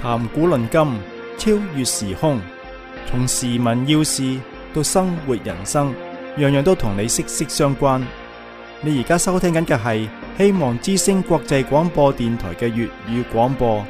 談古論今，超越時空，從時聞要事到生活人生，樣樣都同你息息相關。你而家收聽緊嘅係希望之聲國際廣播電台嘅粵語廣播。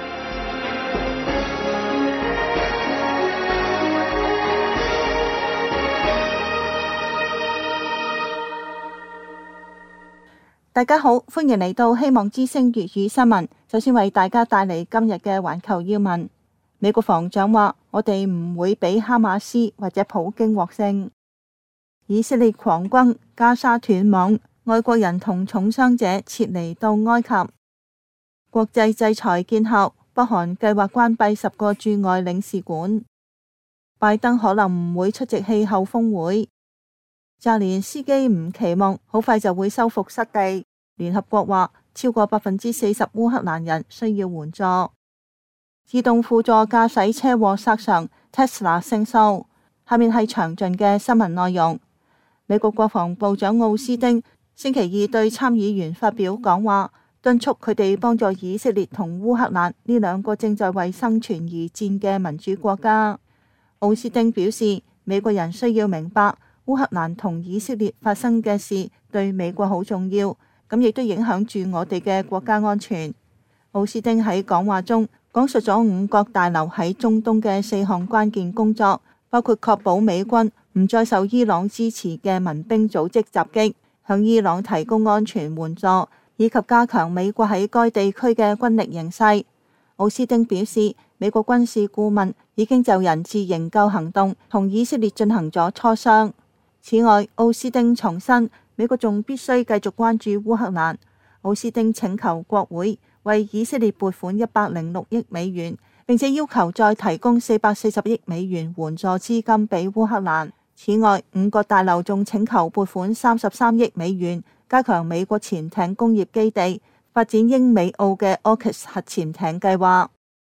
大家好，歡迎嚟到希望之聲粵語新聞。首先為大家帶嚟今日嘅環球要聞。美國防長話：我哋唔會俾哈馬斯或者普京獲勝。以色列狂轟，加沙斷網，外國人同重傷者撤離到埃及。國際制裁見效，北韓計劃關閉10個駐外領事館。拜登可能唔會出席氣候峰會。澤連斯基唔期望好快就會收復失地。聯合國話超過40%烏克蘭人需要援助。自動輔助駕駛車禍殺傷，Tesla 勝訴。下面係詳盡嘅新聞內容。美國國防部長奧斯汀星期二對參議員發表講話，敦促佢哋幫助以色列同烏克蘭呢兩個正在為生存而戰嘅民主國家。奧斯汀表示，美國人需要明白烏克蘭同以色列發生嘅事對美國好重要，咁亦都影響住我哋嘅國家安全。奧斯汀喺講話中講述咗5角大樓喺中東嘅4項關鍵工作，包括確保美軍唔再受伊朗支持嘅民兵組織襲擊，向伊朗提供安全援助，以及加強美國喺該地區嘅軍力形勢。奧斯汀表示，美國軍事顧問已經就人質營救行動同以色列進行咗磋商。此外，奧斯汀重申，美國仲必須繼續關注烏克蘭。奧斯汀請求國會為以色列撥款106億美元，並且要求再提供440億美元援助資金俾烏克蘭。此外，5角大樓仲請求撥款33億美元，加強美國潛艇工業基地，發展英美澳嘅 AUKUS 核潛艇計劃。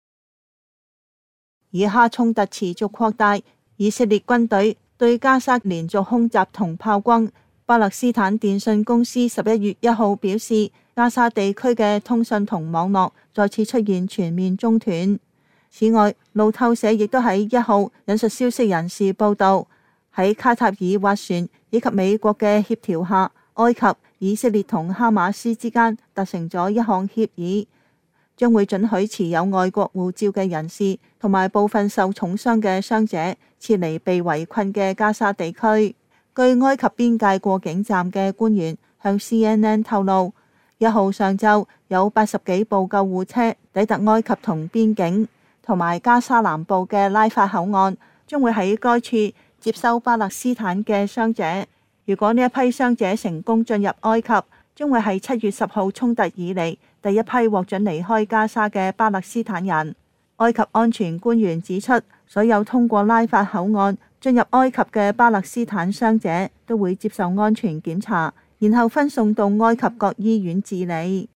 以哈衝突持續擴大，以色列軍隊對加沙連續空襲同炮轟。巴勒斯坦電信公司11月1號表示，加沙地區嘅通訊同網絡再次出現全面中斷。此外，路透社亦都喺1號引述消息人士報道，喺卡塔爾斡旋以及美國嘅協調下，埃及、以色列同哈馬斯之間達成咗一項協議，將會准許持有外國護照嘅人士同埋部分受重傷嘅傷者撤離被圍困嘅加沙地區。據埃及邊界過境站嘅官員向 CNN 透露，1號上晝有80幾部救護車抵達埃及同邊境，同埋加沙南部嘅拉法口岸，將會喺該處接收巴勒斯坦嘅傷者。如果呢一批傷者成功進入埃及，將會係7月10號衝突以嚟第一批獲准離開加沙嘅巴勒斯坦人。埃及安全官員指出，所有通過拉法口岸進入埃及嘅巴勒斯坦傷者都會接受安全檢查，然後分送到埃及各醫院治理。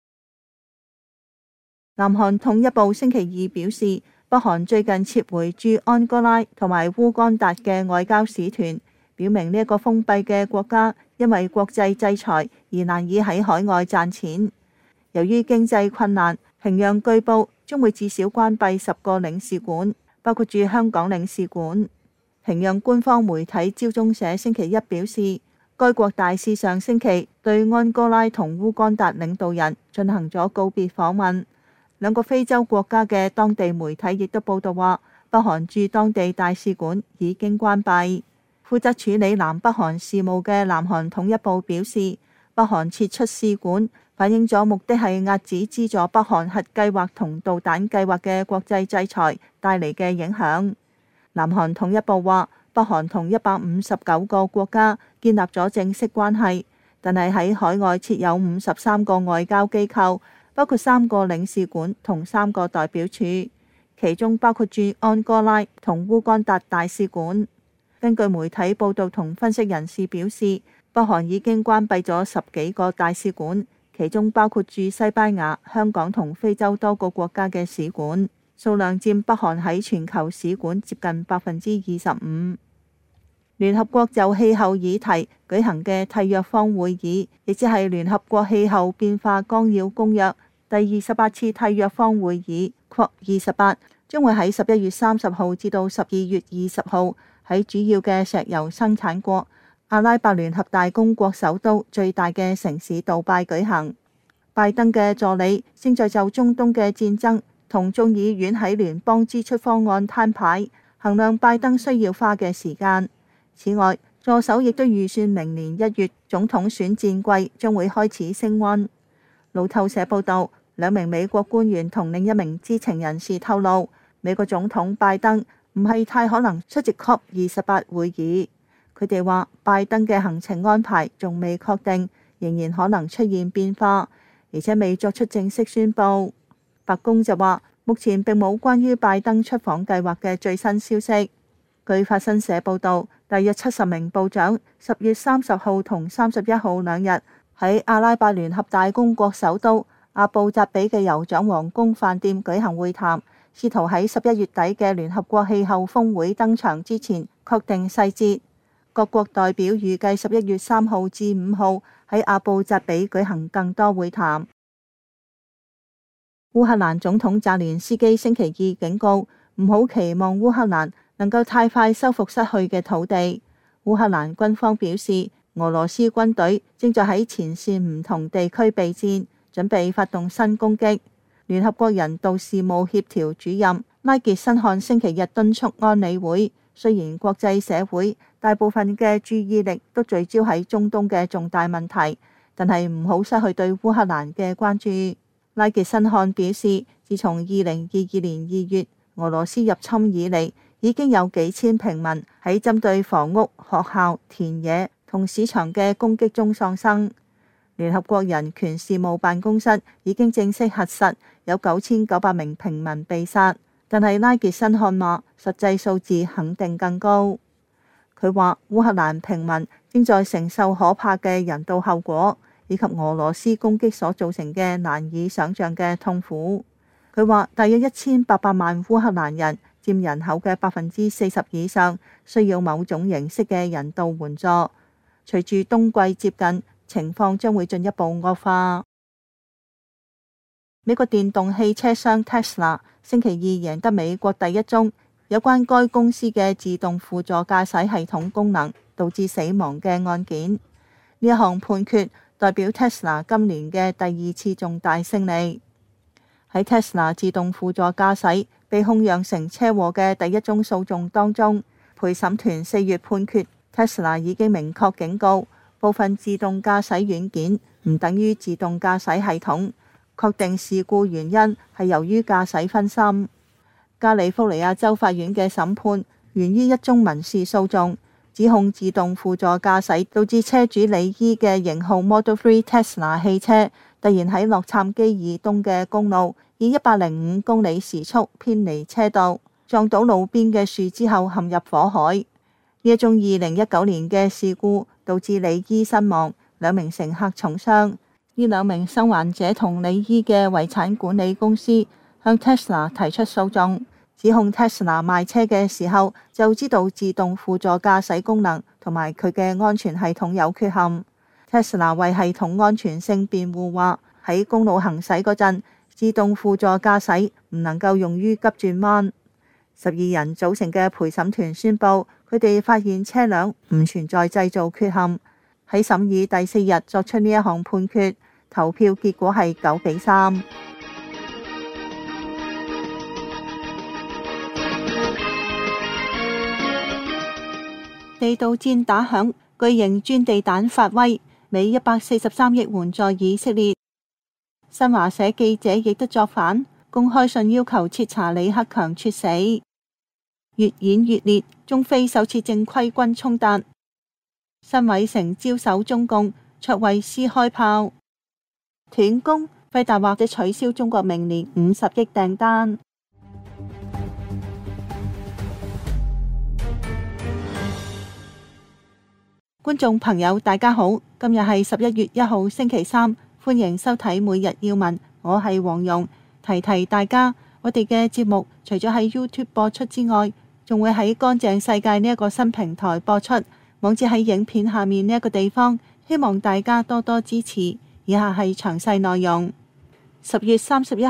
南韓統一部星期二表示，北韓最近撤回駐安哥拉同埋烏干達嘅外交使團，表明呢一個封閉嘅國家因為國際制裁而難以喺海外賺錢。由於經濟困難，平壤據報將會至少關閉10個領事館，包括駐香港領事館。平壤官方媒體朝中社星期一表示，該國大使上星期對安哥拉同烏干達領導人進行咗告別訪問。兩個非洲國家嘅當地媒體亦都報道話，北韓駐當地大使館已經關閉。負責處理南北韓事務嘅南韓統一部表示，北韓撤出使館，反映咗目的係遏止資助北韓核計劃同導彈計劃嘅國際制裁帶嚟嘅影響。南韓統一部話，北韓同159個國家建立咗正式關係，但係喺海外設有53個外交機構，包括3個領事館同3個代表處，其中包括駐安哥拉同烏干達大使館。根據媒體報道同分析人士表示，北韓已經關閉咗10幾個大使館，其中包括駐西班牙、香港同非洲多個國家嘅使館，數量佔北韓喺全球使館接近25%。聯合國就氣候議題舉行嘅締約方會議，亦即係聯合國氣候變化綱要公約第28次締約方會議， COP28 將會喺11月30號至到12月20號喺主要嘅石油生產國阿拉伯聯合大公國首都最大嘅城市杜拜舉行。拜登嘅助理正在就中東嘅戰爭同眾議院喺聯邦支出方案攤牌，衡量拜登需要花嘅時間。此外，助手亦都預算明年1月總統選戰季將會開始升溫。路透社報道，2名美國官員同另一名知情人士透露，美國總統拜登唔係太可能出席 COP28 會議。佢哋話，拜登嘅行程安排仲未確定，仍然可能出現變化，而且未作出正式宣佈。白宮就話，目前並冇關於拜登出訪計劃嘅最新消息。據法新社報導，大約70名部長10月30號同31號2日喺阿拉伯聯合大公國首都阿布扎比嘅酋長皇宮飯店舉行會談，試圖喺11月底嘅聯合國氣候峰會登場之前確定細節。各國代表預計11月3號至5號喺阿布扎比舉行更多會談。烏克蘭總統澤連斯基星期二警告，唔好期望烏克蘭能夠太快收復失去嘅土地。烏克蘭軍方表示，俄羅斯軍隊正在喺前線唔同地區備戰，準備發動新攻擊。聯合國人道事務協調主任拉傑申漢星期日敦促安理會，雖然國際社會大部分嘅注意力都聚焦喺中東嘅重大問題，但係唔好失去對烏克蘭嘅關注。拉傑申漢表示，自從2022年2月俄羅斯入侵以嚟，已經有幾千平民喺針對房屋、學校、田野同市場嘅攻擊中喪生。聯合國人權事務辦公室已經正式核實有9900名平民被殺，但係拉傑申漢話實際數字肯定更高。佢話烏克蘭平民正在承受可怕嘅人道後果，以及俄羅斯攻擊所造成嘅難以想像嘅痛苦。佢話大約1800萬烏克蘭人，佔人口嘅40%以上，需要某種形式嘅人道援助。隨住冬季接近，情況將會進一步惡化。美國電動汽車商 Tesla 星期二贏得美國第一宗有關該公司嘅自動輔助駕駛系統功能導致死亡嘅案件。呢一項判決代表 Tesla 今年嘅第2次重大勝利。喺 Tesla 自動輔助駕駛被控釀成車禍嘅第一宗訴訟當中，陪審團4月判決 Tesla 已經明確警告，部分自動駕駛軟件唔等於自動駕駛系統，確定事故原因係由於駕駛分心。加利福尼亞州法院嘅審判源於一宗民事訴訟，指控自動輔助駕駛導致車主李伊嘅型號 Model 3 Tesla 汽車突然喺洛杉磯以東嘅公路以105公里時速偏離車道，撞到路邊嘅樹之後陷入火海。呢一宗2019年嘅事故導致李伊身亡，2名乘客重傷。呢2名生還者同李伊嘅遺產管理公司向 Tesla 提出訴訟，指控 Tesla 賣車嘅時候就知道自動輔助駕駛功能同埋佢嘅安全系統有缺陷。Tesla 為系統安全性辯護話，喺公路行駛嗰陣，自動輔助駕駛唔能夠用於急轉彎。12人組成嘅陪審團宣佈，佢哋發現車輛唔存在製造缺陷。喺審議第4日作出呢一項判決，投票結果係9-3。地道戰打響，巨型鑽地彈發威，美143億援助以色列。新華社記者亦都作反，公開信要求徹查李克強猝死。越演越烈，中非首次正規軍衝突。辛偉誠招手中共，卓慧思開炮。斷供，輝達或者取消中國明年50億訂單。觀眾朋友大家好，今日係11月1號星期三，歡迎收睇每日要聞，我係黃蓉。提提大家，我哋嘅節目除咗喺 YouTube 播出之外，仲會喺乾淨世界呢一個新平台播出，網址喺影片下面呢一個地方，希望大家多多支持。以下係詳細內容。10月31號，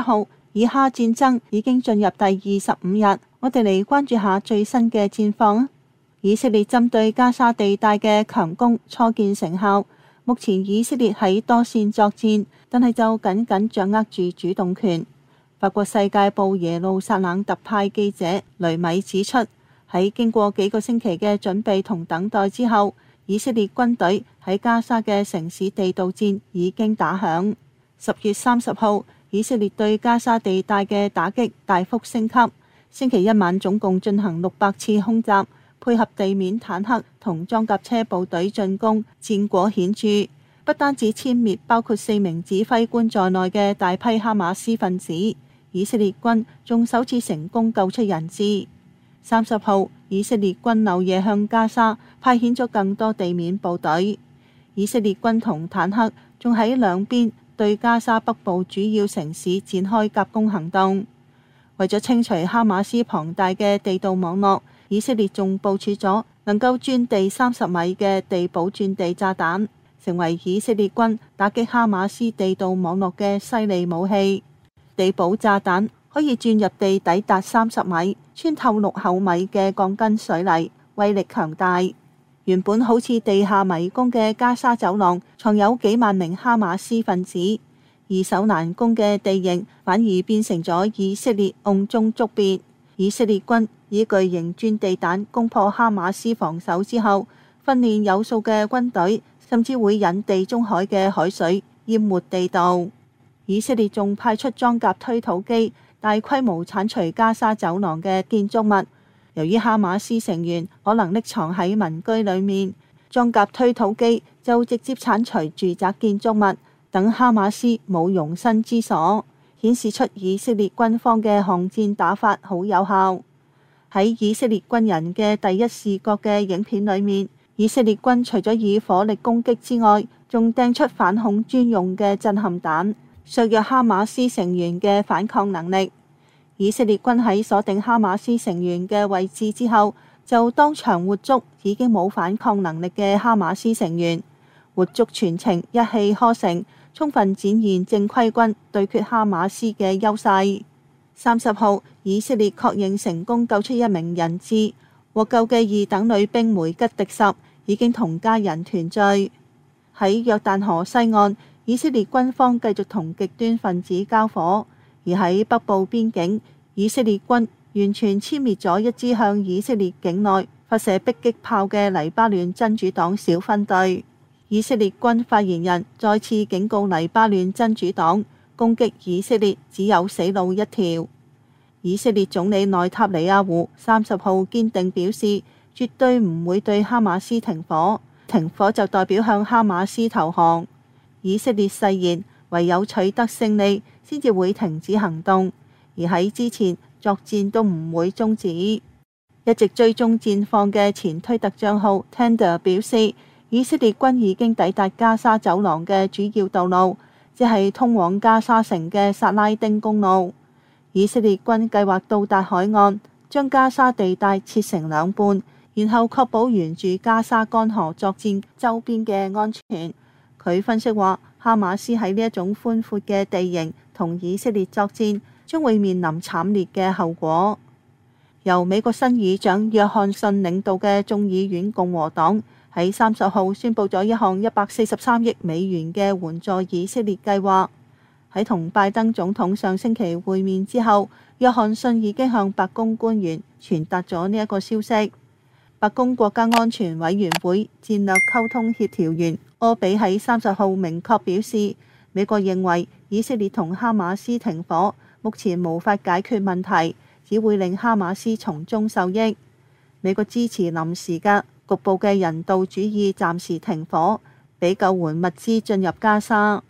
以哈戰爭已經進入第25日，我哋嚟關注下最新嘅戰況。以色列針對加沙地帶嘅強攻初見成效，目前以色列喺多線作戰，但係就緊緊掌握住主動權。法國世界報耶路撒冷特派記者雷米指出，喺經過幾個星期嘅準備同等待之後，以色列軍隊喺加沙嘅城市地道戰已經打響。10月30號，以色列對加沙地帶嘅打擊大幅升級，星期一晚總共進行600次空襲，配合地面坦克同裝甲車部隊進攻，戰果顯著。不單止殲滅包括4名指揮官在內嘅大批哈馬斯分子，以色列軍仲首次成功救出人質。30號，以色列軍漏夜向加沙派遣咗更多地面部隊，以色列軍同坦克仲喺兩邊對加沙北部主要城市展開夾攻行動。為咗清除哈馬斯龐大嘅地道網絡，以色列仲部署咗能夠鑽地30米嘅地堡鑽地炸彈，成為以色列軍打擊哈馬斯地道網絡嘅犀利武器。地堡炸彈可以鑽入地抵達30米，穿透6厚米嘅鋼筋水泥，威力強大。原本好似地下迷宮嘅加沙走廊，藏有幾萬名哈馬斯分子，易守難攻嘅地形反而變成咗以色列甕中捉鱉。以色列軍以巨型鑽地彈攻破哈馬斯防守之後，訓練有素嘅軍隊甚至會引地中海嘅海水淹沒地道。以色列仲派出裝甲推土機，大規模剷除加沙走廊嘅建築物。由於哈馬斯成員可能匿藏喺民居裏面，裝甲推土機就直接剷除住宅建築物，等哈馬斯冇容身之所，顯示出以色列軍方嘅巷戰打法好有效。喺以色列軍人嘅第一視覺嘅影片裏面，以色列軍除咗以火力攻擊之外，仲掟出反恐專用嘅震撼彈，削弱哈馬斯成員嘅反抗能力。以色列軍喺鎖定哈馬斯成員嘅位置之後，就當場活捉已經冇反抗能力嘅哈馬斯成員，活捉全程一氣呵成，充分展現正規軍對決哈馬斯嘅優勢。30號，以色列確認成功救出一名人質，獲救嘅2等女兵梅吉迪什已經同家人團聚。喺約旦河西岸，以色列軍方繼續同極端分子交火，而喺北部邊境，以色列軍完全殲滅咗一支向以色列境內發射迫擊炮嘅黎巴嫩真主黨小分隊。以色列軍發言人再次警告黎巴嫩真主黨，攻擊以色列只有死路一條。以色列總理內塔尼亞胡30號堅定表示，絕對唔會對哈馬斯停火，停火就代表向哈馬斯投降。以色列誓言，唯有取得勝利先至會停止行動，而喺之前作戰都唔會終止。一直追蹤戰況嘅前推特帳號 Tender 表示，以色列軍已經抵達加沙走廊嘅主要道路，即係通往加沙城嘅薩拉丁公路。以色列軍計劃到達海岸，將加沙地帶切成2半，然後確保沿住加沙乾河作戰周邊嘅安全。佢分析話，哈馬斯喺呢一種寬闊嘅地形同以色列作戰，將會面臨慘烈嘅後果。由美國新議長約翰遜領導嘅眾議院共和黨喺30號宣布咗一項143億美元嘅援助以色列計劃。喺同拜登總統上星期會面之後，約翰遜已經向白宮官員傳達咗呢一個消息。白宮國家安全委員會戰略溝通協調員柯比喺30號明確表示，美國認為以色列同哈馬斯停火目前無法解決問題，只會令哈馬斯從中受益。美國支持臨時嘅局部嘅人道主義暫時停火，俾救援物資進入加沙。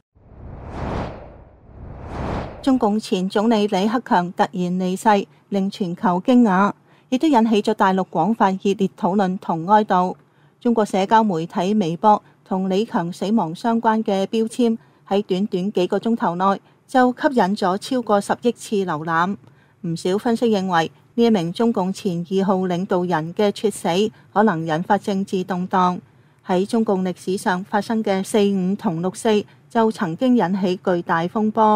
中共前總理李克強突然離世，令全球驚訝，亦都引起咗大陸廣泛熱烈討論同哀悼。中國社交媒體微博同李強死亡相關嘅標籤喺短短幾個鐘頭內就吸引咗超過10億次瀏覽。唔少分析認為，呢一名中共前2號領導人嘅猝死可能引發政治動盪。喺中共歷史上發生嘅4·5同6·4就曾經引起巨大風波。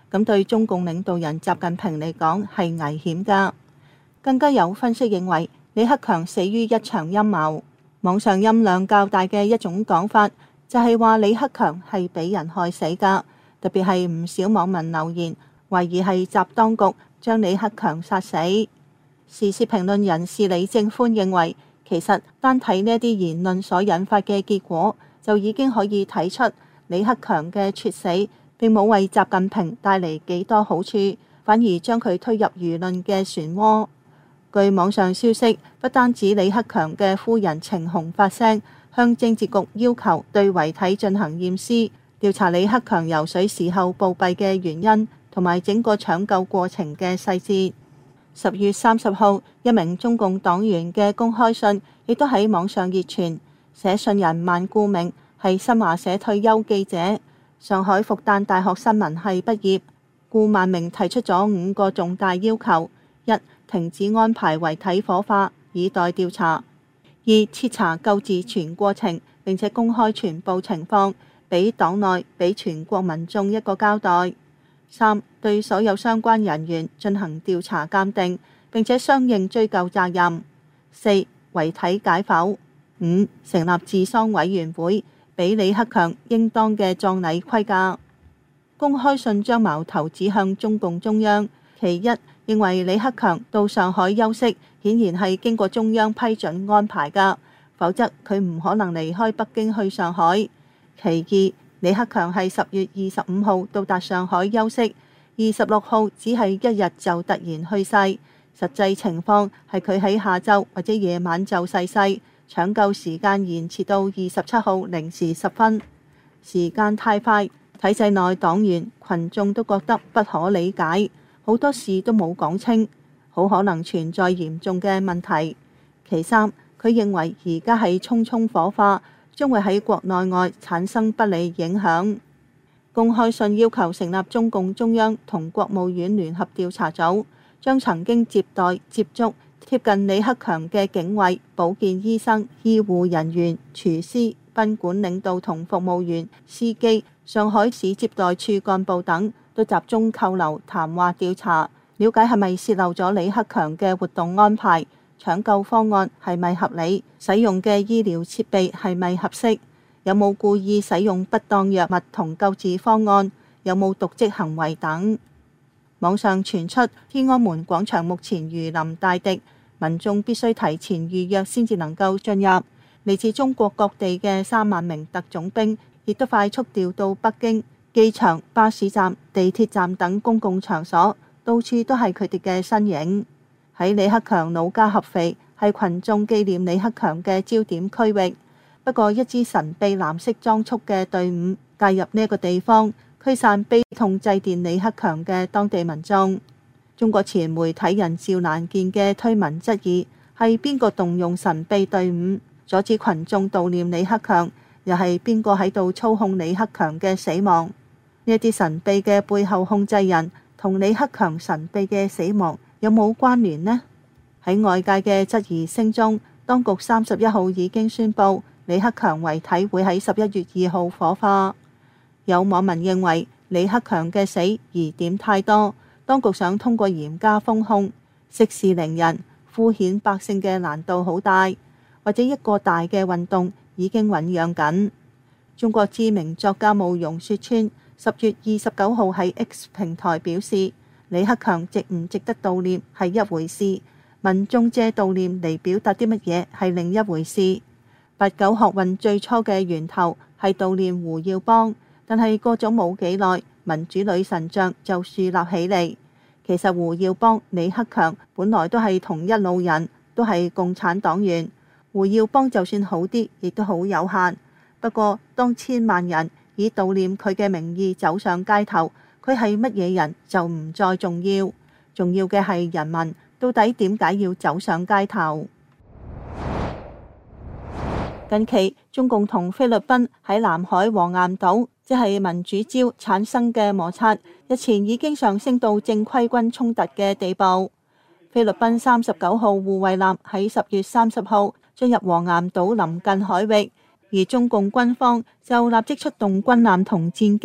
咁對中共領導人習近平嚟講係危險㗎。更加有分析認為，李克強死於一場陰謀。網上音量較大嘅一種講法就係話李克強係俾人害死㗎，特別係唔少網民留言懷疑係習當局將李克強殺死。時事評論人士李正歡認為，其實單睇呢啲言論所引發嘅結果，就已經可以睇出李克強嘅猝死並冇為習近平帶嚟幾多好處，反而將佢推入輿論嘅漩渦。據網上消息，不單止李克強嘅夫人程虹發聲，向政治局要求對遺體進行驗屍，調查李克強游水時候暴斃嘅原因，同埋整個搶救過程嘅細節。10月30號，一名中共黨員嘅公開信亦都喺網上熱傳，寫信人萬顧明係新華社退休記者，上海復旦大學新聞系畢業。顧萬明提出咗5個重大要求：一、停止安排遺體火化，以待調查；二、徹查救治全過程，並且公開全部情況，俾黨內、俾全國民眾一個交代；三、對所有相關人員進行調查鑑定，並且相應追究責任；四、遺體解剖；五、成立治喪委員會，俾李克強應當嘅葬禮規格。公開信將矛頭指向中共中央，其一，認為李克強到上海休息，顯然係經過中央批准安排㗎，否則佢唔可能離開北京去上海。其二，李克強係10月25號到達上海休息，26號只係一日就突然去世，實際情況係佢喺下晝或者夜晚就逝世，搶救時間延遲到27號0時10分，時間太快，體制內黨員群眾都覺得不可理解。好多事都冇講清，好可能存在嚴重嘅問題。其三，佢認為而家係匆匆火化，將會喺國內外產生不利影響。公開信要求成立中共中央同國務院聯合調查組，將曾經接待、接觸、貼近李克強嘅警衛、保健醫生、醫護人員、廚師、賓館領導同服務員、司機、上海市接待處幹部等，都集中扣留談話調查，了解係咪泄漏咗李克強嘅活動安排、搶救方案係咪合理、使用嘅醫療設備係咪合適、有冇故意使用不當藥物同救治方案、有冇瀆職行為等。網上傳出天安門廣場目前如臨大敵，民眾必須提前預約先至能夠進入。嚟自中國各地嘅3萬名特種兵亦都快速調到北京。機場、巴士站、地鐵站等公共場所，到處都係佢哋嘅身影。喺李克強老家合肥，係群眾紀念李克強嘅焦點區域。不過，一支神秘藍色裝束嘅隊伍介入呢個地方，驅散悲痛祭奠李克強嘅當地民眾。中國前媒體人趙蘭健嘅推文質疑，係邊個動用神秘隊伍，阻止群眾悼念李克強？又係邊個喺度操控李克強嘅死亡？呢一啲神秘嘅背後控制人同李克強神秘嘅死亡有冇關聯呢？喺外界嘅質疑聲中，當局31號已經宣布李克強遺體會喺11月2號火化。有網民認為李克強嘅死疑點太多，當局想通過嚴加封控息事寧人，敷衍百姓嘅難度好大，或者一個大嘅運動已經醖釀緊。中國知名作家慕容雪村10月29號喺 X 平台表示，李克強值唔值得悼念係一回事，民眾借悼念嚟表達啲乜嘢係另一回事。8·9學運最初嘅源頭係悼念胡耀邦，但係過咗冇幾耐，民主女神像就樹立起嚟。其實胡耀邦、李克強本來都係同一路人，都係共產黨員。胡耀邦就算好啲，亦都好有限。不過，當千萬人以悼念佢嘅名義走上街頭，佢係乜嘢人就唔再重要，重要嘅係人民到底點解要走上街頭。近期中共同菲律賓喺南海黃岩島，即係民主礁產生嘅摩擦，日前已經上升到正規軍衝突嘅地步。菲律賓39號護衛艦喺10月30號進入黃岩島臨近海域，而中共軍方就立即出動軍艦同戰機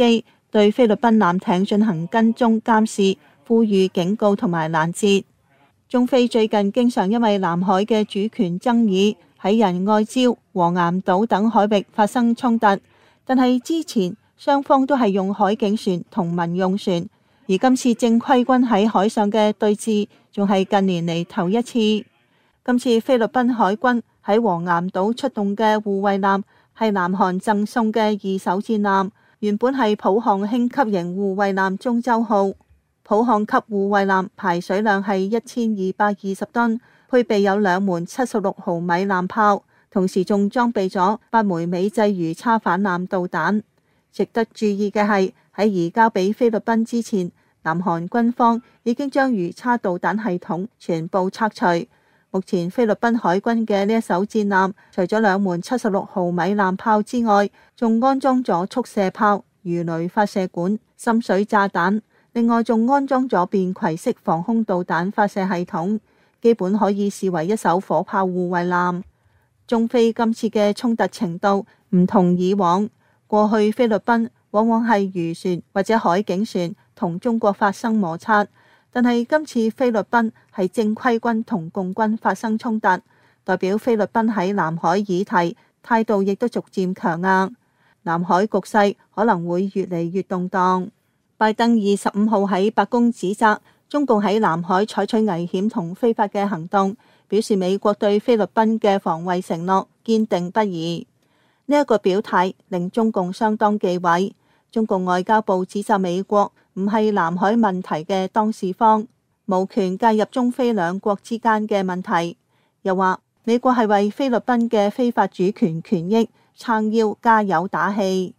對菲律賓艦艇進行跟蹤監視、呼籲警告同埋攔截。中菲最近經常因為南海嘅主權爭議喺仁愛礁、黃岩島等海域發生衝突，但係之前雙方都係用海警船同民用船，而今次正規軍喺海上嘅對峙仲係近年嚟頭一次。今次菲律賓海軍喺黃岩島出動嘅護衛艦係南韓贈送嘅二手戰艦，原本係普項輕級型護衛艦中州號。普項級護衛艦排水量係1220噸，配備有2門76毫米艦炮，同時仲裝備咗8枚美製魚叉反艦導彈。值得注意嘅係喺移交俾菲律賓之前，南韓軍方已經將魚叉導彈系統全部拆除。目前菲律賓海軍嘅呢一艘戰艦，除咗2門76毫米艦炮之外，仲安裝咗速射炮、魚雷發射管、深水炸彈。另外仲安裝咗便攜式防空導彈發射系統，基本可以視為一艘火炮護衛艦。中菲今次嘅衝突程度唔同以往，過去菲律賓往往係漁船或者海警船同中國發生摩擦，但係今次菲律賓係正規軍同共軍發生衝突，代表菲律賓喺南海議題態度亦都逐漸強硬，南海局勢可能會越嚟越動盪。拜登25號喺白宮指責中共喺南海採取危險同非法嘅行動，表示美國對菲律賓嘅防衛承諾堅定不移。呢一個表態令中共相當忌諱。中共外交部指責美國唔係南海問題嘅當事方，無權介入中菲兩國之間嘅問題，又話美國係為菲律賓嘅非法主權權益撐腰加油打氣。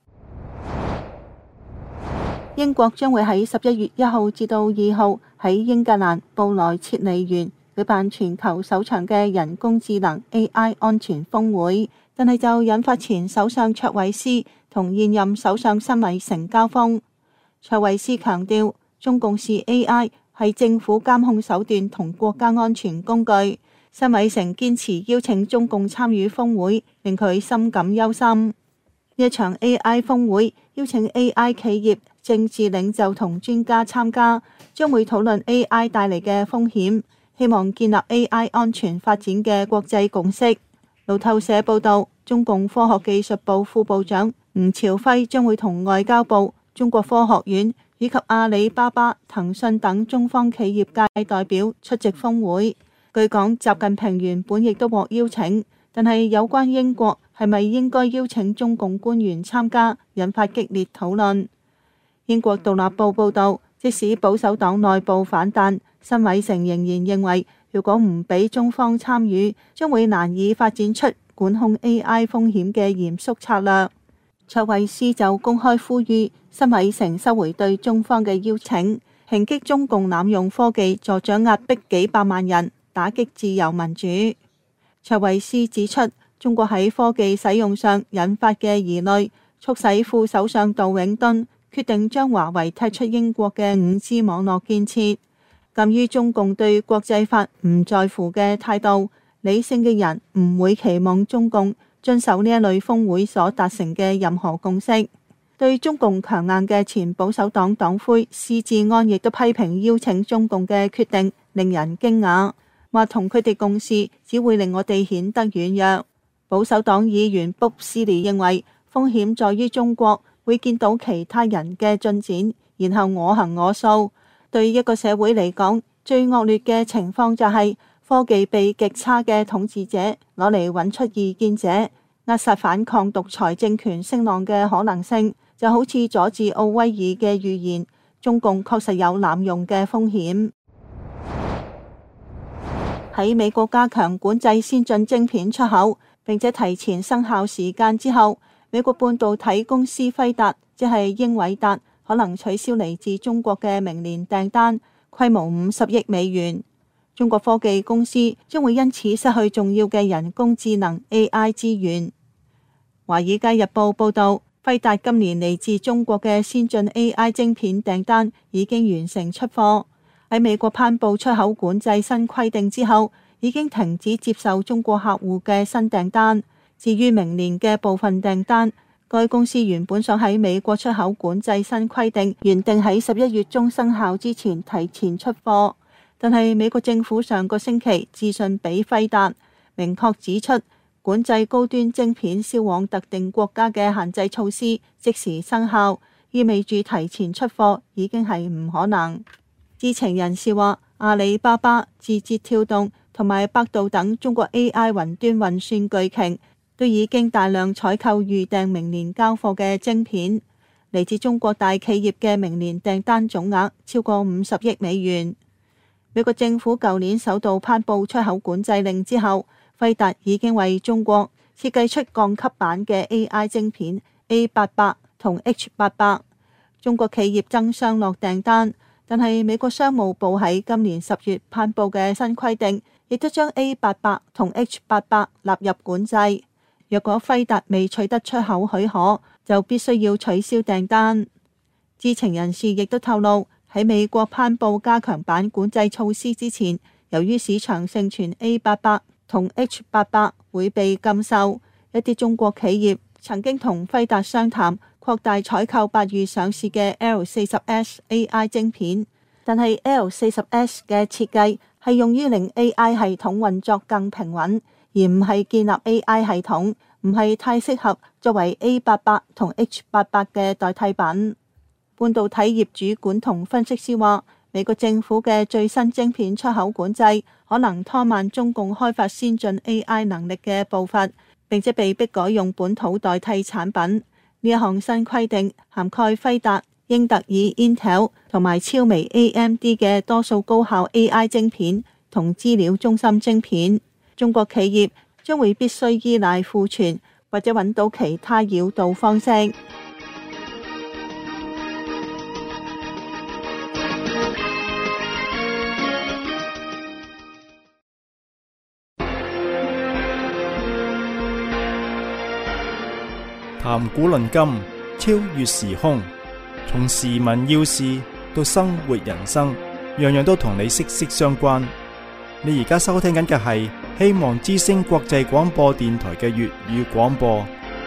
英國將會喺11月1號至到2號喺英格蘭布萊切利園舉辦全球首場嘅人工智能 AI 安全峰會，但係就引發前首相卓慧思同現任首相辛偉誠交鋒。卓慧思強調，中共視 AI 係政府監控手段同國家安全工具。辛偉誠堅持邀請中共參與峰會，令佢深感憂心。呢一場 AI 峰會邀請 AI 企業、政治領袖同專家參加，將會討論 AI 帶嚟嘅風險，希望建立 AI 安全發展嘅國際共識。路透社報道，中共科學技術部副部長吳朝輝將會同外交部、中國科學院以及阿里巴巴、騰訊等中方企業界代表出席峰會。據講，習近平原本亦都獲邀請，但係有關英國係咪應該邀請中共官員參加，引發激烈討論。英國獨立報報導，即使保守黨內部反彈，辛偉誠仍然認為，如果唔俾中方參與，將會難以發展出管控 AI 風險嘅嚴肅策略。卓慧思就公開呼籲辛偉誠收回對中方嘅邀請，抨擊中共濫用科技助長壓迫幾百萬人，打擊自由民主。卓慧思指出，中國喺科技使用上引發嘅疑慮，促使副首相杜永敦決定將華為踢出英國嘅5G 網絡建設。鑑於中共對國際法唔在乎嘅態度，理性嘅人唔會期望中共遵守呢一類峰會所達成嘅任何共識。對中共強硬嘅前保守黨黨魁施志安亦都批評邀請中共嘅決定令人驚訝，話同佢哋共事只會令我哋顯得軟弱。保守黨議員卜斯尼認為風險在於中國會見到其他人嘅進展，然後我行我素。對一個社會嚟講，最惡劣嘅情況就係科技被極差嘅統治者攞嚟揾出異見者，扼殺反抗獨裁政權聲浪嘅可能性。就好似佐治奧威爾嘅預言，中共確實有濫用嘅風險。喺美國加強管制先進晶片出口，並且提前生效時間之後，美國半導體公司輝達，即係英偉達，可能取消嚟自中國嘅明年訂單，規模50億美元。中國科技公司將會因此失去重要嘅人工智能 AI 資源。華爾街日報報道，輝達今年嚟自中國嘅先進 AI 晶片訂單已經完成出貨。喺美國頒布出口管制新規定之後，已經停止接受中國客戶嘅新訂單。至於明年嘅部分訂單， 該公司原本想喺美國出口管制新規定原定喺11月中生效之前提前出貨，但係美國政府上個星期致信俾輝達，明確指出管制高端晶片銷往特定國家嘅限制措施即時生效，意味住提前出貨已經係唔可能。知情人士話，阿里巴巴、字節跳動同埋百度等中國 AI 雲端運算巨擎都已經大量採購預訂明年交貨嘅晶片，嚟自中國大企業嘅明年訂單總額超過50億美元。美國政府舊年首度頒布出口管制令之後，輝達已經為中國設計出降級版嘅 AI 晶片 A800 同 H800， 中國企業爭相落訂單，但係美國商務部喺今年10月頒布嘅新規定，亦都將 A800 同 H800 納入管制。若果輝達未取得出口許可，就必須要取消訂單。知情人士亦都透露，喺美國頒布加強版管制措施之前，由於市場盛傳 A800 同 H800 會被禁售，一啲中國企業曾經同輝達商談擴大採購8月上市嘅 L40S AI 晶片，但係 L40S 嘅設計係用於令 AI 系統運作更平穩，而唔係建立 AI 系統，唔係太適合作為 A800 同 H800 嘅代替品。半導體業主管同分析師話，美國政府嘅最新晶片出口管制可能拖慢中共開發先進 AI 能力嘅步伐，並且被迫改用本土代替產品。呢一項新規定涵蓋輝達、英特爾 Intel 同埋超微 AMD 嘅多數高效 AI 晶片同資料中心晶片。中國企業將會必須依賴庫存或者揾到其他繞道方式。 談古論今，超越時空，從時聞要事到生活人生，樣樣都同你息息相關。你而家收聽緊嘅係希望之聲國際廣播電台嘅粵語廣播。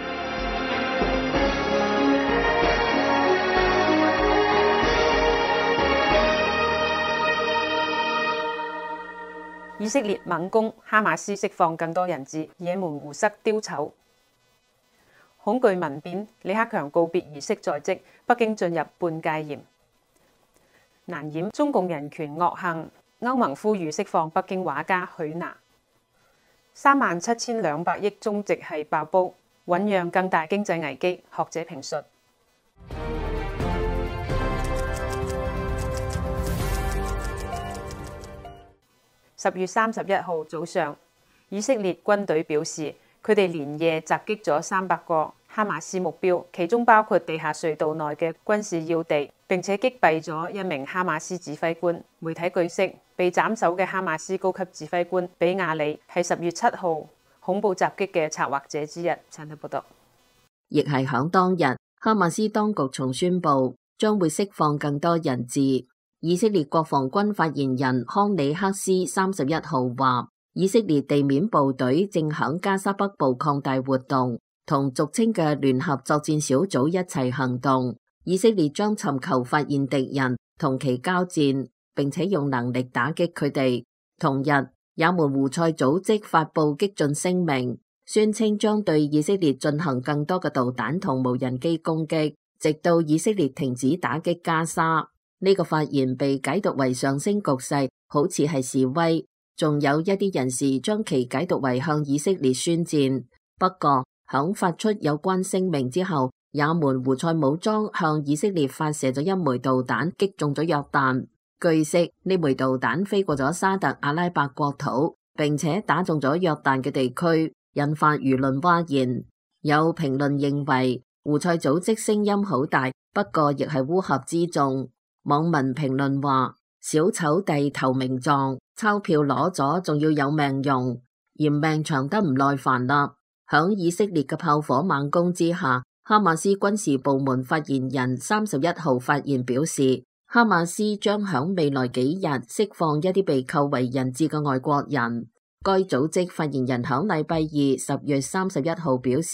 以色列猛攻，哈馬斯釋放更多人質，也門胡塞丟醜。恐懼民變，李克強告別儀式在即，北京進入半戒嚴。難掩中共人權惡行，歐盟呼籲釋放北京畫家許娜。37200億中植系爆煲，醞釀更大經濟危機，學者評述。10月31號早上，以色列軍隊表示，佢哋連夜襲擊咗300個哈馬斯目標，其中包括地下隧道內嘅軍事要地，並且擊斃咗一名哈馬斯指揮官。媒體據悉，被斬首嘅哈馬斯高級指揮官比亞里係10月7號恐怖襲擊嘅策劃者之一。陳德報道。 亦係響當日，哈馬斯當局仲宣布將會釋放更多人質。以色列國防軍發言人康里克斯31號話，以色列地面部隊正響加沙北部擴大活動，同俗稱嘅聯合作戰小組一齊行動。以色列將尋求發現敵人，同其交戰，並且用能力打擊佢哋。同日，也門胡塞組織發布激進聲明，宣稱將對以色列進行更多嘅導彈同無人機攻擊，直到以色列停止打擊加沙。呢個發言被解讀為上升局勢，好似係示威。仲有一啲人士將其解讀為向以色列宣戰。不過，響發出有關聲明之後，也門胡塞武裝向以色列發射咗一枚導彈，擊中咗約旦。據悉，呢枚導彈飛過咗沙特阿拉伯國土，並且打中咗約旦嘅地區，引發輿論譁然。有評論認為，胡塞組織聲音好大，不過亦係烏合之眾。網民評論話：小丑弟投名狀，鈔票攞咗仲要有命用，嫌命長得唔耐煩啦。響以色列嘅炮火猛攻之下，哈馬斯軍事部門發言人31號發言表示，哈馬斯將響未來幾日釋放一啲被扣為人質嘅外國人。該組織發言人響禮拜二10月31號表示，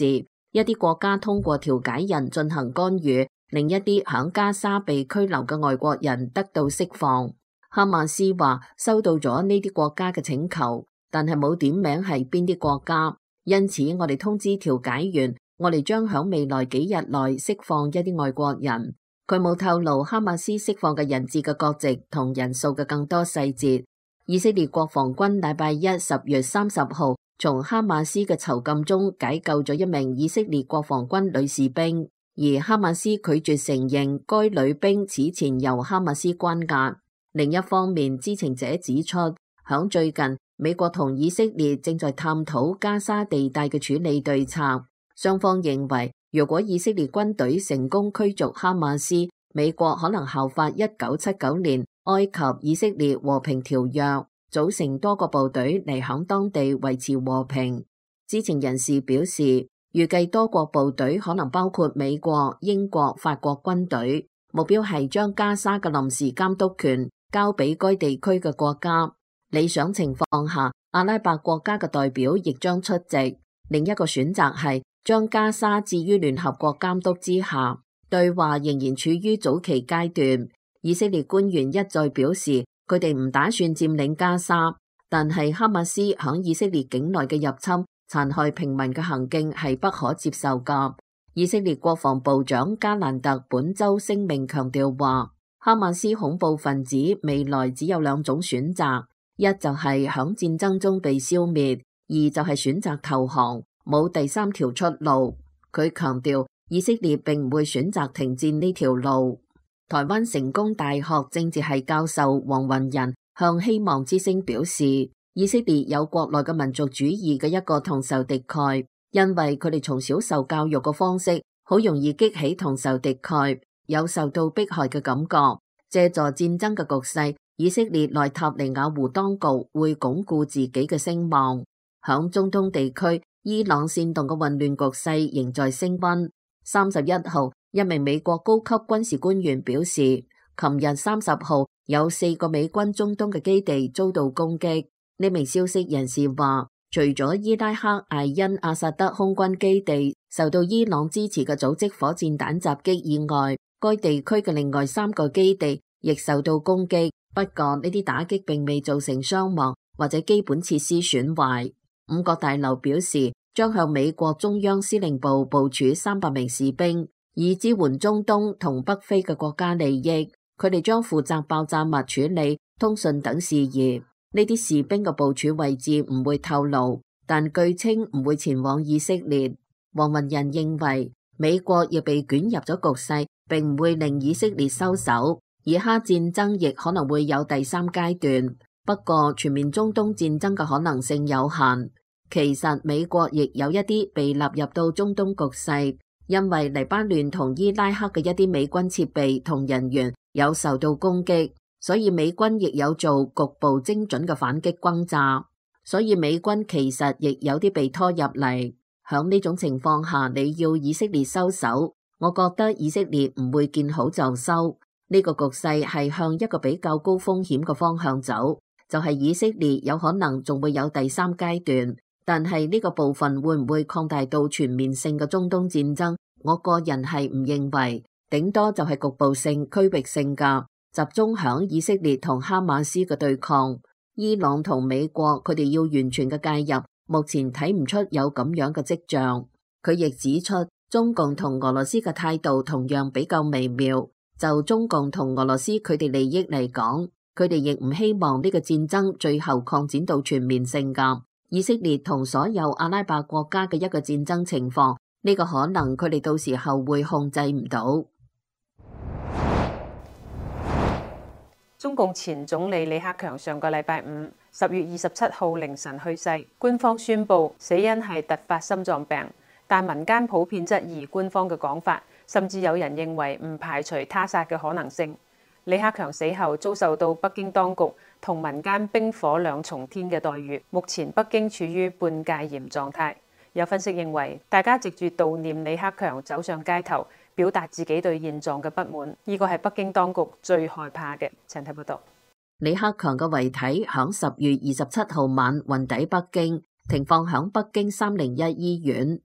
一啲國家通過調解人進行干預，令一啲響加沙被拘留嘅外國人得到釋放。哈馬斯話收到咗呢啲國家嘅請求，但係冇點名係邊啲國家，因此我哋通知調解員，我哋將響未來幾日內釋放一啲外國人。佢冇透露哈馬斯釋放嘅人質嘅國籍同人數嘅更多細節。以色列國防軍禮拜一10月30號從哈馬斯嘅囚禁中解救咗一名以色列國防軍女士兵，而哈馬斯拒絕承認該女兵此前由哈馬斯關押。另一方面，知情者指出，響最近美國同以色列正在探討加沙地帶嘅處理對策。雙方認為，如果以色列軍隊成功驅逐哈馬斯，美國可能效法1979年埃及以色列和平條約，組成多個部隊嚟響當地維持和平。知情人士表示，預計多國部隊可能包括美國、英國、法國軍隊，目標係將加沙嘅臨時監督權交俾該地區嘅國家。理想情況下，阿拉伯國家嘅代表亦將出席。另一個選擇係將加沙置於聯合國監督之下。對話仍然處於早期階段。以色列官員一再表示，佢哋唔打算佔領加沙，但係哈馬斯響以色列境內嘅入侵、殘害平民嘅行徑係不可接受噶。以色列國防部長加蘭特本周聲明強調話，哈馬斯恐怖分子未來只有兩種選擇，一就係響戰爭中被消滅，二就係選擇投降，冇第三條出路。佢強調，以色列並唔會選擇停戰呢條路。台灣成功大學政治系教授黃雲仁向希望之聲表示，以色列有國內嘅民族主義嘅一個同仇敵愾，因為佢哋從小受教育嘅方式，好容易激起同仇敵愾，有受到迫害嘅感覺。借助戰爭嘅局勢，以色列內塔尼亞胡當局會鞏固自己嘅聲望。響中東地區，伊朗煽動嘅混亂局勢仍在升溫。31號，一名美國高級軍事官員表示，琴日30號有4個美軍中東嘅基地遭到攻擊。呢名消息人士話，除咗伊拉克艾因阿薩德空軍基地受到伊朗支持嘅組織火箭彈襲擊以外，該地區嘅另外3個基地亦受到攻擊。不過呢啲打擊並未造成傷亡或者基本設施損壞。五角大樓表示，將向美國中央司令部部署300名士兵，以支援中東同北非嘅國家利益。佢哋將負責爆炸物處理、通訊等事宜。呢啲士兵嘅部署位置唔會透露，但據稱唔會前往以色列。黃雲仁認為，美國亦被捲入咗局勢，並唔會令以色列收手。以哈戰爭亦可能會有第3階段，不過全面中東戰爭嘅可能性有限。其實美國亦有一啲被納入到中東局勢，因為黎巴嫩同伊拉克嘅一啲美軍設備同人員有受到攻擊，所以美軍亦有做局部精準嘅反擊轟炸。所以美軍其實亦有啲被拖入嚟。響呢種情況下，你要以色列收手，我覺得以色列唔會見好就收。呢個局勢係向一個比較高風險嘅方向走，就係以色列有可能仲會有第3階段。但係呢個部分會唔會擴大到全面性嘅中東戰爭？我個人係唔認為，頂多就係局部性、區域性㗎，集中響以色列同哈馬斯嘅對抗。伊朗同美國佢哋要完全嘅介入，目前睇唔出有咁樣嘅跡象。佢亦指出，中共同俄羅斯嘅態度同樣比較微妙。就中共同俄羅斯佢哋利益嚟講，佢哋亦唔希望呢個戰爭最後擴展到全面性㗎。以色列同所有阿拉伯國家嘅一個戰爭情況，呢個可能佢哋到時候會控制唔到。 中共前總理李克強上個禮拜五10月27號凌晨去世，官方宣布死因係突發心臟病，但民間普遍質疑官方嘅講法，甚至有人認為唔排除他殺嘅可能性。李克強死後遭受到北京當局同民間冰火兩重天嘅待遇，目前北京處於半戒嚴狀態。有分析認為，大家藉住悼念李克強走上街頭，表達自己對現狀嘅不滿，呢個係北京當局最害怕嘅。請睇報道。 李克強嘅遺體響10月27號晚運抵北京，停放響北京301醫院。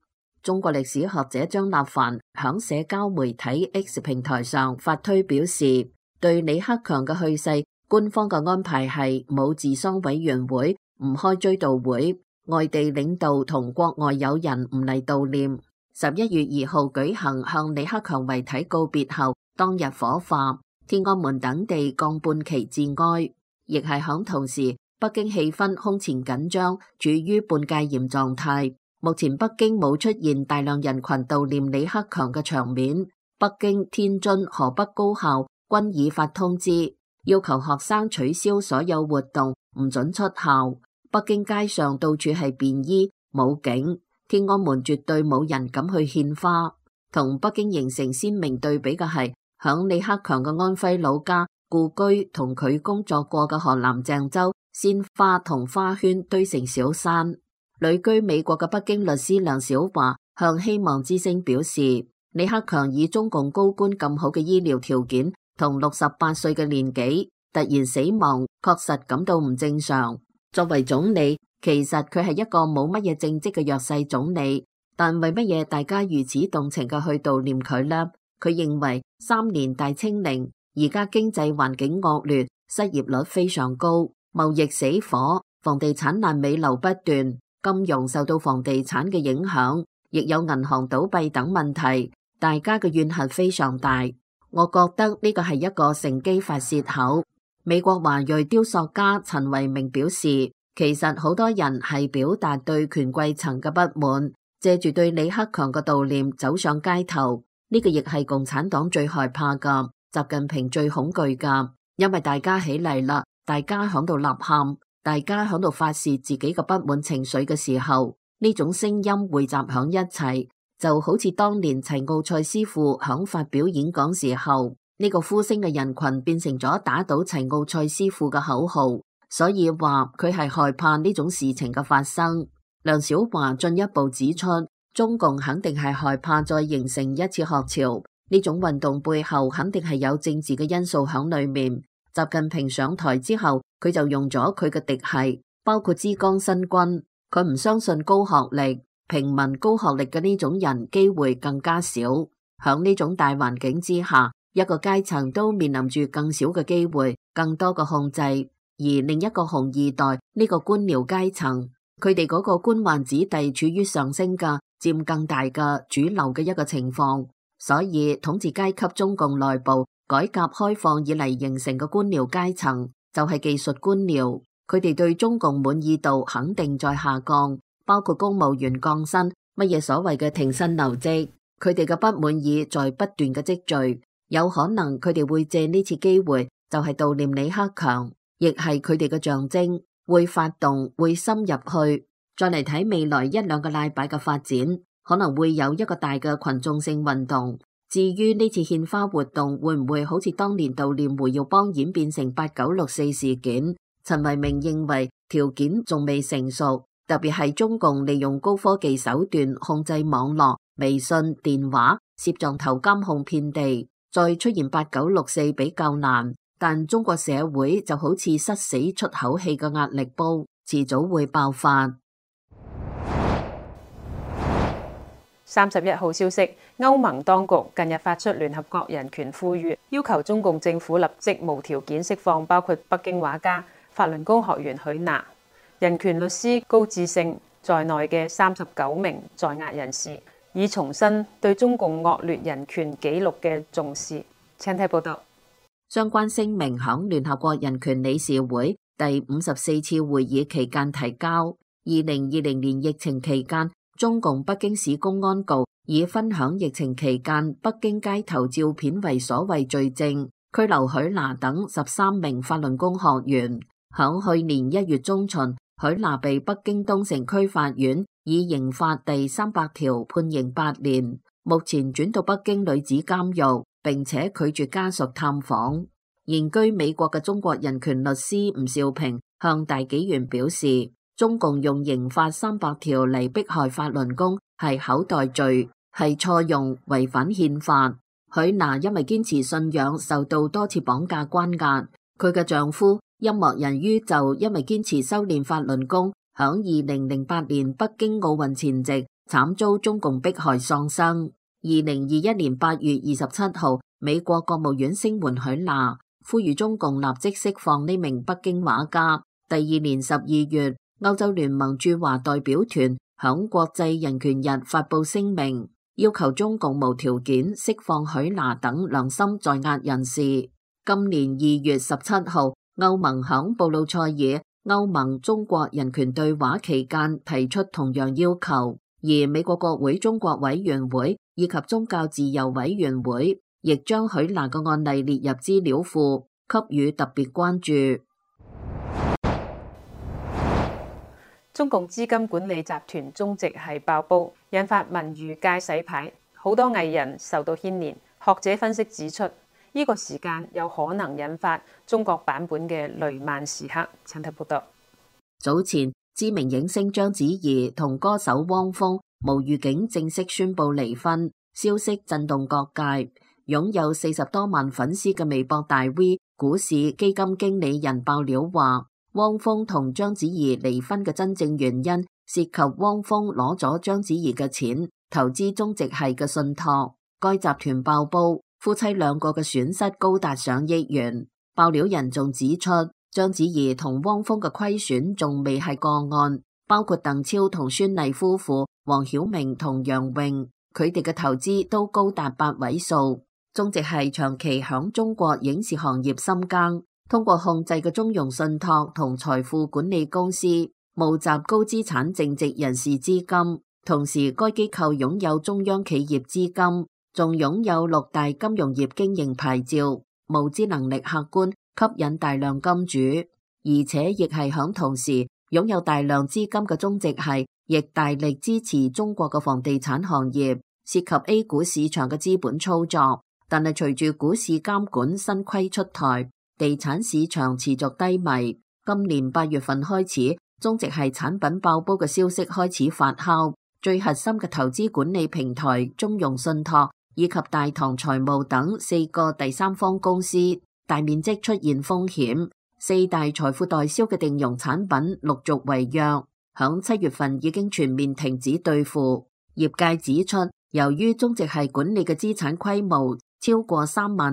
中國歷史學者張立凡響社交媒體 X 平台上發推表示，對李克強嘅去世，官方嘅安排係冇治喪委員會，唔開追悼會，外地領導同國外友人唔嚟悼念。11月2號舉行向李克強遺體告別後，當日火化，天安門等地降半旗致哀。亦係響同時，北京氣氛空前緊張，處於半戒嚴狀態。目前北京冇出現大量人群悼念李克強嘅場面。北京、天津、河北高校均已發通知，要求學生取消所有活動，唔准出校。北京街上到處係便衣、武警，天安門絕對冇人敢去獻花。同北京形成鮮明對比嘅係，響李克強嘅安徽老家故居同佢工作過嘅河南鄭州，鮮花同花圈堆成小山。旅居美國嘅北京律師梁小華向希望之聲表示，李克強以中共高官咁好嘅醫療條件同68歲嘅年紀突然死亡，確實感到唔正常。作為總理，其實佢係一個冇乜嘢政績嘅弱勢總理，但為乜嘢大家如此動情嘅去悼念佢呢？佢認為3年大清零，而家經濟環境惡劣，失業率非常高，貿易死火，房地產爛尾樓不斷，金融受到房地產嘅影響，亦有銀行倒閉等問題，大家嘅怨恨非常大。我覺得呢個係一個乘機發洩口。美國華裔雕塑家陳維明表示，其實好多人係表達對權貴層嘅不滿，借住對李克強嘅悼念走上街頭。呢個亦係共產黨最害怕噶，習近平最恐懼噶，因為大家起嚟啦，大家響度吶喊，大家響度發洩自己嘅不滿情緒嘅時候，呢種聲音匯集響一齊，就好似當年齊奧塞師傅響發表演講時候，呢個呼聲嘅人群變成咗打倒齊奧塞師傅嘅口號，所以話佢係害怕呢種事情嘅發生。梁小華進一步指出，中共肯定係害怕再形成一次學潮，呢種運動背後肯定係有政治嘅因素響裏面。習近平上台之後，佢就用咗佢嘅嫡系，包括之江新軍，佢唔相信高學歷、平民高學歷嘅呢種人機會更加少。響呢種大環境之下，一個階層都面臨住更少嘅機會，更多嘅控制，而另一個紅二代呢個官僚階層，佢哋嗰個官宦子弟處於上升嘅佔更大嘅主流嘅一個情況，所以統治階級中共內部改革開放以嚟形成嘅官僚階層就係技術官僚，佢哋對中共滿意度肯定在下降，包括公務員降薪，乜嘢所謂嘅停薪留職，佢哋嘅不滿意在不斷嘅積聚，有可能佢哋會借呢次機會就係悼念李克強，亦係佢哋嘅象徵，會發動，會深入去。再嚟睇未來1-2個禮拜嘅發展，可能會有一個大嘅群眾性運動。至於呢次獻花活動會唔會好似當年悼念胡耀邦演變成8964事件，陳維明認為條件仲未成熟，特別係中共利用高科技手段控制網絡、微信、電話、攝像頭監控遍地，再出現8964比較難，但中國社會就好似失死出口氣嘅壓力煲，遲早會爆發。 31號消息，歐盟當局近日發出聯合國人權呼籲，要求中共政府立即無條件釋放包括北京畫家、法輪功學員許娜、人權律師高志勝在內嘅39名在押人士，以重申對中共惡劣人權紀錄嘅重視。請睇報道。 相關聲明響聯合國人權理事會第54次會議期間提交。2020年疫情期間，中共北京市公安局以分享疫情期間北京街頭照片為所謂罪證，拘留許娜等13名法輪功學員。響去年1月中旬，許娜被北京東城區法院以刑法第300條判刑8年，目前轉到北京女子監獄，並且拒絕家屬探訪。現居美國嘅中國人權律師吳兆平向大紀元表示，中共用刑法300條嚟迫害法輪功係口袋罪，係錯用，違反憲法。許娜因為堅持信仰受到多次綁架關押，佢嘅丈夫音樂人于就因為堅持修煉法輪功，響2008年北京奧運前夕慘遭中共迫害喪生。2021年8月27號，美國國務院聲援許娜，呼籲中共立即釋放呢名北京畫家。第二年12月，歐洲聯盟駐華代表團響國際人權日發佈聲明，要求中共無條件釋放許娜等良心在押人士。今年2月17號，歐盟響布魯塞爾歐盟中國人權對話期間提出同樣要求，而美國國會中國委員會以及宗教自由委員會亦將許娜嘅案例列入資料庫，給予特別關注。 中共資金管理集團中植系爆煲，引發文娛界洗牌，好多藝人受到牽連。學者分析指出，呢個時間有可能引發中國版本嘅雷曼時刻。請睇報道。 早前，知名影星章子怡同歌手汪峰無預警正式宣布離婚，消息震動各界。擁有40多萬粉絲嘅微博大 V 股市基金經理人爆料話，汪峰同章子怡離婚嘅真正原因涉及汪峰攞咗章子怡嘅錢投資中植系嘅信託。該集團爆煲，夫妻兩個嘅損失高達上億元。爆料人仲指出，章子怡同汪峰嘅虧損仲未係個案，包括鄧超同孫儷夫婦、黃曉明同楊穎，佢哋嘅投資都高達8位數。中植系長期響中國影視行業深耕，通過控制嘅中融信託同財富管理公司募集高資產淨值人士資金，同時該機構擁有中央企業資金，仲擁有6大金融業經營牌照，募資能力客觀，吸引大量金主，而且亦係響同時擁有大量資金嘅中植系，亦大力支持中國嘅房地產行業，涉及 A 股市場嘅資本操作。但係隨住股市監管新規出台，地產市場持續低迷。今年8月份開始，中植系產品爆煲嘅消息開始發酵。最核心嘅投資管理平台中融信託以及大唐財務等4個第三方公司大面積出現風險。4大財富代銷嘅定融產品陸續違約，響7月份已經全面停止兌付。業界指出，由於中植系管理嘅資產規模超過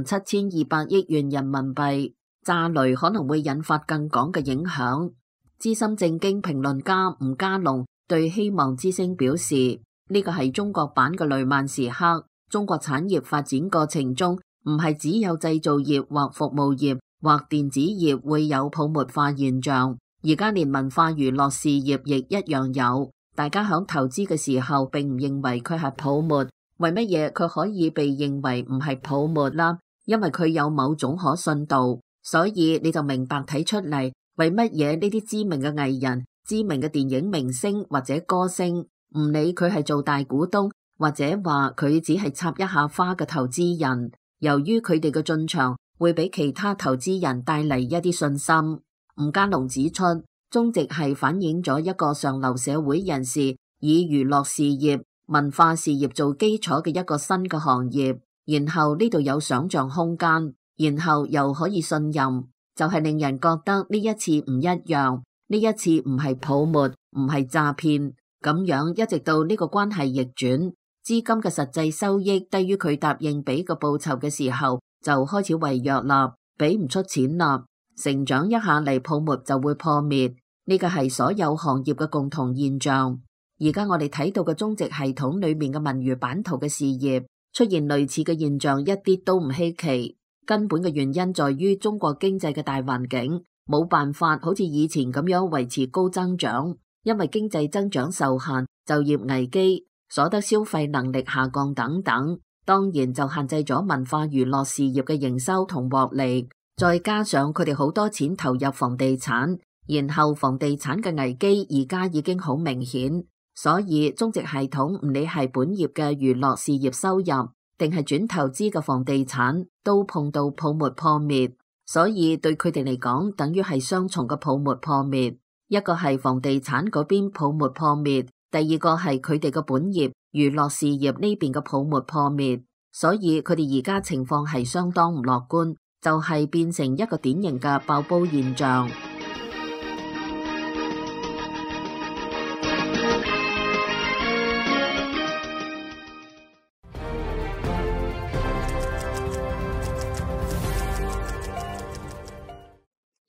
37,200億元人民幣，炸雷可能會引發更廣嘅影響。資深政經評論家吳家龍對希望之聲表示，呢個係中國版嘅雷曼時刻。中國產業發展過程中，唔係只有製造業或服務業或電子業會有泡沫化現象，而家連文化娛樂事業亦一樣有。大家響投資嘅時候並唔認為佢係泡沫。為乜嘢佢可以被認為唔係泡沫啦？因為佢有某種可信度，所以你就明白睇出嚟，為乜嘢呢啲知名嘅藝人、知名嘅電影明星或者歌星，唔理佢係做大股東或者話佢只係插一下花嘅投資人，由於佢哋嘅進場會俾其他投資人帶嚟一啲信心。吳家龍指出，中植係反映咗一個上流社會人士以娛樂事業、文化事業做基礎嘅一個新嘅行業，然後呢度有想象空間，然後又可以信任，就係令人覺得呢一次唔一樣，呢一次唔係泡沫，唔係詐騙，咁樣一直到呢個關係逆轉，資金嘅實際收益低於佢答應俾個報酬嘅時候，就開始違約啦，俾唔出錢啦，成長一下嚟泡沫就會破滅，呢個係所有行業嘅共同現象。而家我哋睇到嘅中植系統裏面嘅文娛版圖嘅事業出現類似嘅現象一啲都唔稀奇，根本嘅原因在於中國經濟嘅大環境冇辦法好似以前咁樣維持高增長，因為經濟增長受限、就業危機、所得消費能力下降等等，當然就限制咗文化娛樂事業嘅營收同獲利，再加上佢哋好多錢投入房地產，然後房地產嘅危機而家已經好明顯。所以中植系統唔理係本業嘅娛樂事業收入，定係轉投資嘅房地產，都碰到泡沫破滅。所以對佢哋嚟講，等於係雙重嘅泡沫破滅。一個係房地產嗰邊泡沫破滅，第二個係佢哋嘅本業娛樂事業呢邊嘅泡沫破滅。所以佢哋而家情況係相當唔樂觀，就係變成一個典型嘅爆煲現象。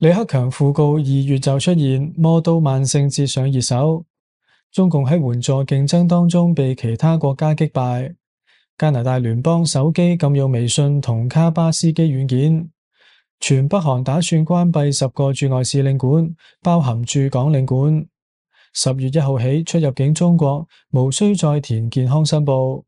李克強訃告2月就出現摸刀萬聖節上熱搜，中共喺援助競爭當中被其他國家擊敗。加拿大聯邦手機禁用微信同卡巴斯基軟件。全北韓打算關閉10個駐外使領館，包含駐港領館。10月1號起，出入境中國無需再填健康申報。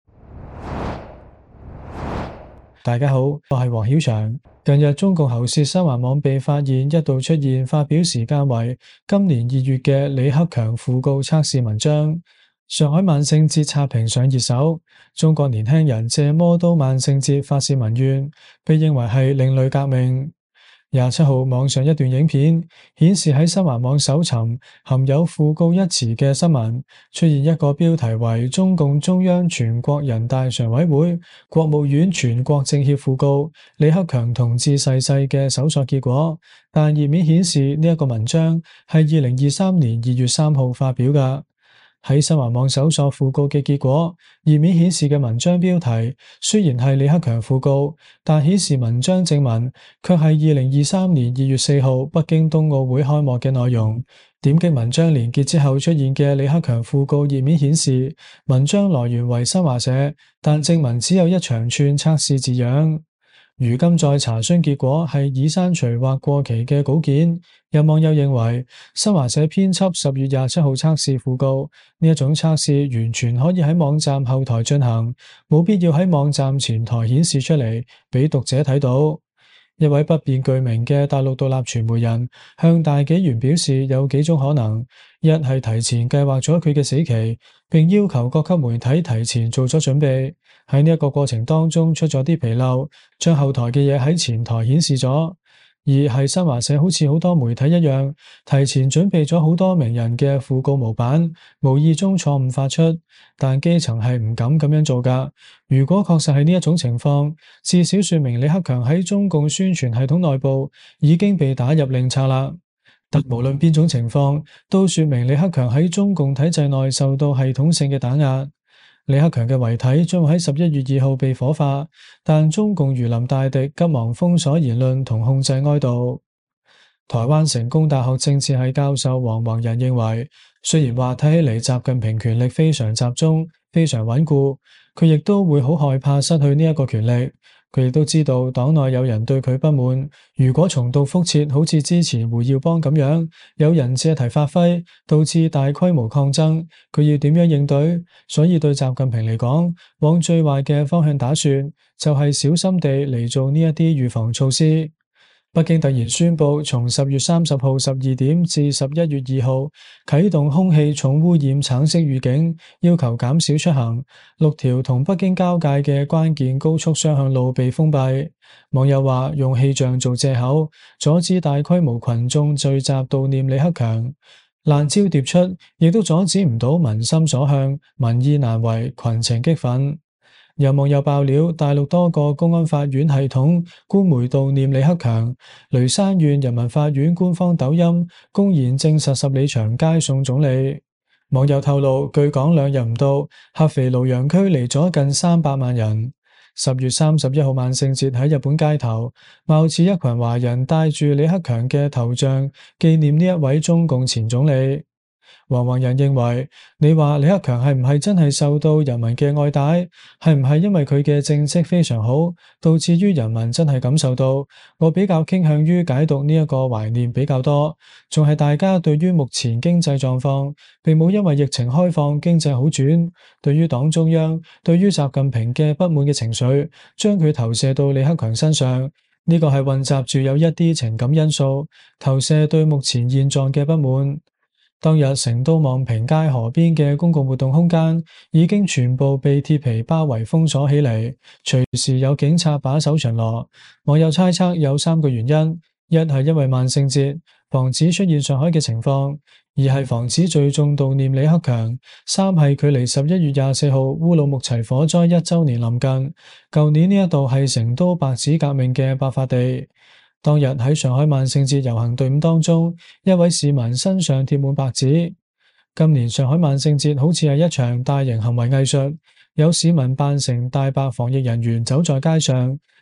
大家好，我係黃曉翔。近日中共喉舌新華網被發現一度出現發表時間為今年2月嘅李克強訃告測試文章。上海萬聖節刷屏上熱搜，中國年輕人借摸刀萬聖節發洩民怨，被認為係另類革命。27號網上一段影片顯示喺新華網搜尋含有訃告一詞嘅新聞，出現一個標題為中共中央全國人大常委會、國務院全國政協訃告李克強同志逝世嘅搜索結果，但頁面顯示呢一個文章係2023年2月3號發表㗎。喺新華網搜索訃告嘅結果，頁面顯示嘅文章標題雖然係李克強訃告，但顯示文章正文卻係2023年2月4號北京冬奧會開幕嘅內容。點擊文章連結之後出現嘅李克強訃告頁面顯示，文章來源為新華社，但正文只有一長串測試字樣。如今再查詢結果係已刪除或過期嘅稿件，有網友認為新華社編輯10月27號測試訃告呢一種測試完全可以喺網站後台進行，冇必要喺網站前台顯示出嚟俾讀者睇到。一位不便具名嘅大陸獨立傳媒人向大紀元表示有幾種可能：一係提前計劃咗佢嘅死期，並要求各級媒體提前做咗準備，喺呢一個過程當中出咗啲紕漏，將後台嘅嘢喺前台顯示咗；二係新華社好似好多媒體一樣，提前準備咗好多名人嘅訃告模板，無意中錯誤發出，但基層係唔敢咁樣做㗎。如果確實係呢一種情況，至少說明李克強喺中共宣傳系統內部已經被打入令冊啦。但無論邊種情況，都說明李克強喺中共體制內受到系統性嘅打壓。李克強嘅遺體將會喺11月2號被火化，但中共如臨大敵，急忙封鎖言論同控制哀悼。台灣成功大學政治系教授黃宏仁認為，雖然話睇起嚟習近平權力非常集中、非常穩固，佢亦都會好害怕失去呢一個權力。佢亦都知道黨內有人對佢不滿，如果重蹈覆轍，好似之前胡耀邦咁樣，有人借題發揮，導致大規模抗爭，佢要點樣應對？所以對習近平嚟講，往最壞嘅方向打算，就係小心地嚟做呢一啲預防措施。北京突然宣布，從10月30號12點至11月2號啟動空氣重污染橙色預警，要求減少出行。6條同北京交界嘅關鍵高速雙向路被封閉。網友話用氣象做借口，阻止大規模群眾聚集悼念李克強。爛招迭出，亦都阻止唔到民心所向，民意難違，群情激憤。有網友爆料，大陸多個公安法院系統官媒悼念李克強，雷山縣人民法院官方抖音公然證實十里長街送總理。網友透露，據講2日唔到，合肥盧陽區嚟咗近300萬人。10月31號萬聖節喺日本街頭，貌似一群華人帶住李克強嘅頭像，紀念呢一位中共前總理。黃宏仁認為，你話李克強係唔係真係受到人民嘅愛戴？係唔係因為佢嘅政績非常好，導致於人民真係感受到？我比較傾向於解讀呢一個懷念比較多，仲係大家對於目前經濟狀況，並冇因為疫情開放經濟好轉，對於黨中央、對於習近平嘅不滿嘅情緒，將佢投射到李克強身上。呢個係混雜住有一啲情感因素，投射對目前現狀嘅不滿。當日成都望平街河邊嘅公共活動空間已經全部被鐵皮包圍封鎖起嚟，隨時有警察把守巡邏。網友猜測有3個原因：一係因為萬聖節，防止出現上海嘅情況；二係防止聚眾悼念李克強；三係距離11月24號烏魯木齊火災1週年臨近。舊年呢一度係成都白紙革命嘅爆發地。當日喺上海萬聖節遊行隊伍當中，一位市民身上貼滿白紙。今年上海萬聖節好似係一場大型行為藝術，有市民扮成大白防疫人員走在街上，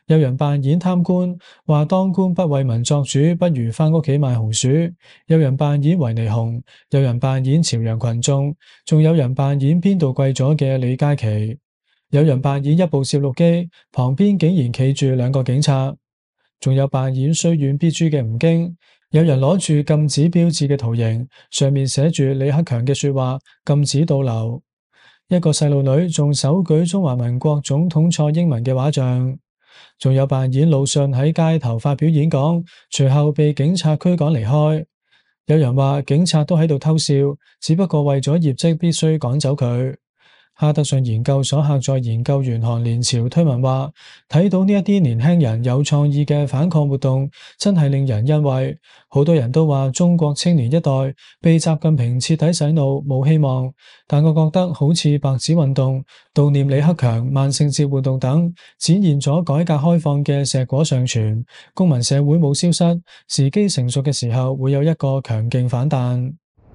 有人扮演貪官，話當官不為民作主，不如返屋企賣紅薯；有人扮演維尼熊，有人扮演朝陽群眾，仲有人扮演邊度貴咗嘅李佳琦。有人扮演一部攝錄機，旁邊竟然企住兩個警察。仲有扮演雖遠必誅嘅吳京。有人攞住禁止標誌嘅圖形，上面寫住李克強嘅說話，禁止倒流。一個細路女仲手舉中華民國總統蔡英文嘅畫像。仲有扮演魯迅喺街頭發表演講，隨後被警察驅趕離開。有人話警察都喺度偷笑，只不過為咗業績必須趕走佢。哈德遜研究所客座研究員韓連朝推文話，睇到呢一啲年輕人有創意嘅反抗活動，真係令人欣慰。好多人都話中國青年一代被習近平徹底洗腦，冇希望。但我覺得好似白紙運動、悼念李克強、萬聖節活動等，展現咗改革開放嘅碩果尚存，公民社會冇消失，時機成熟嘅時候會有一個強勁反彈。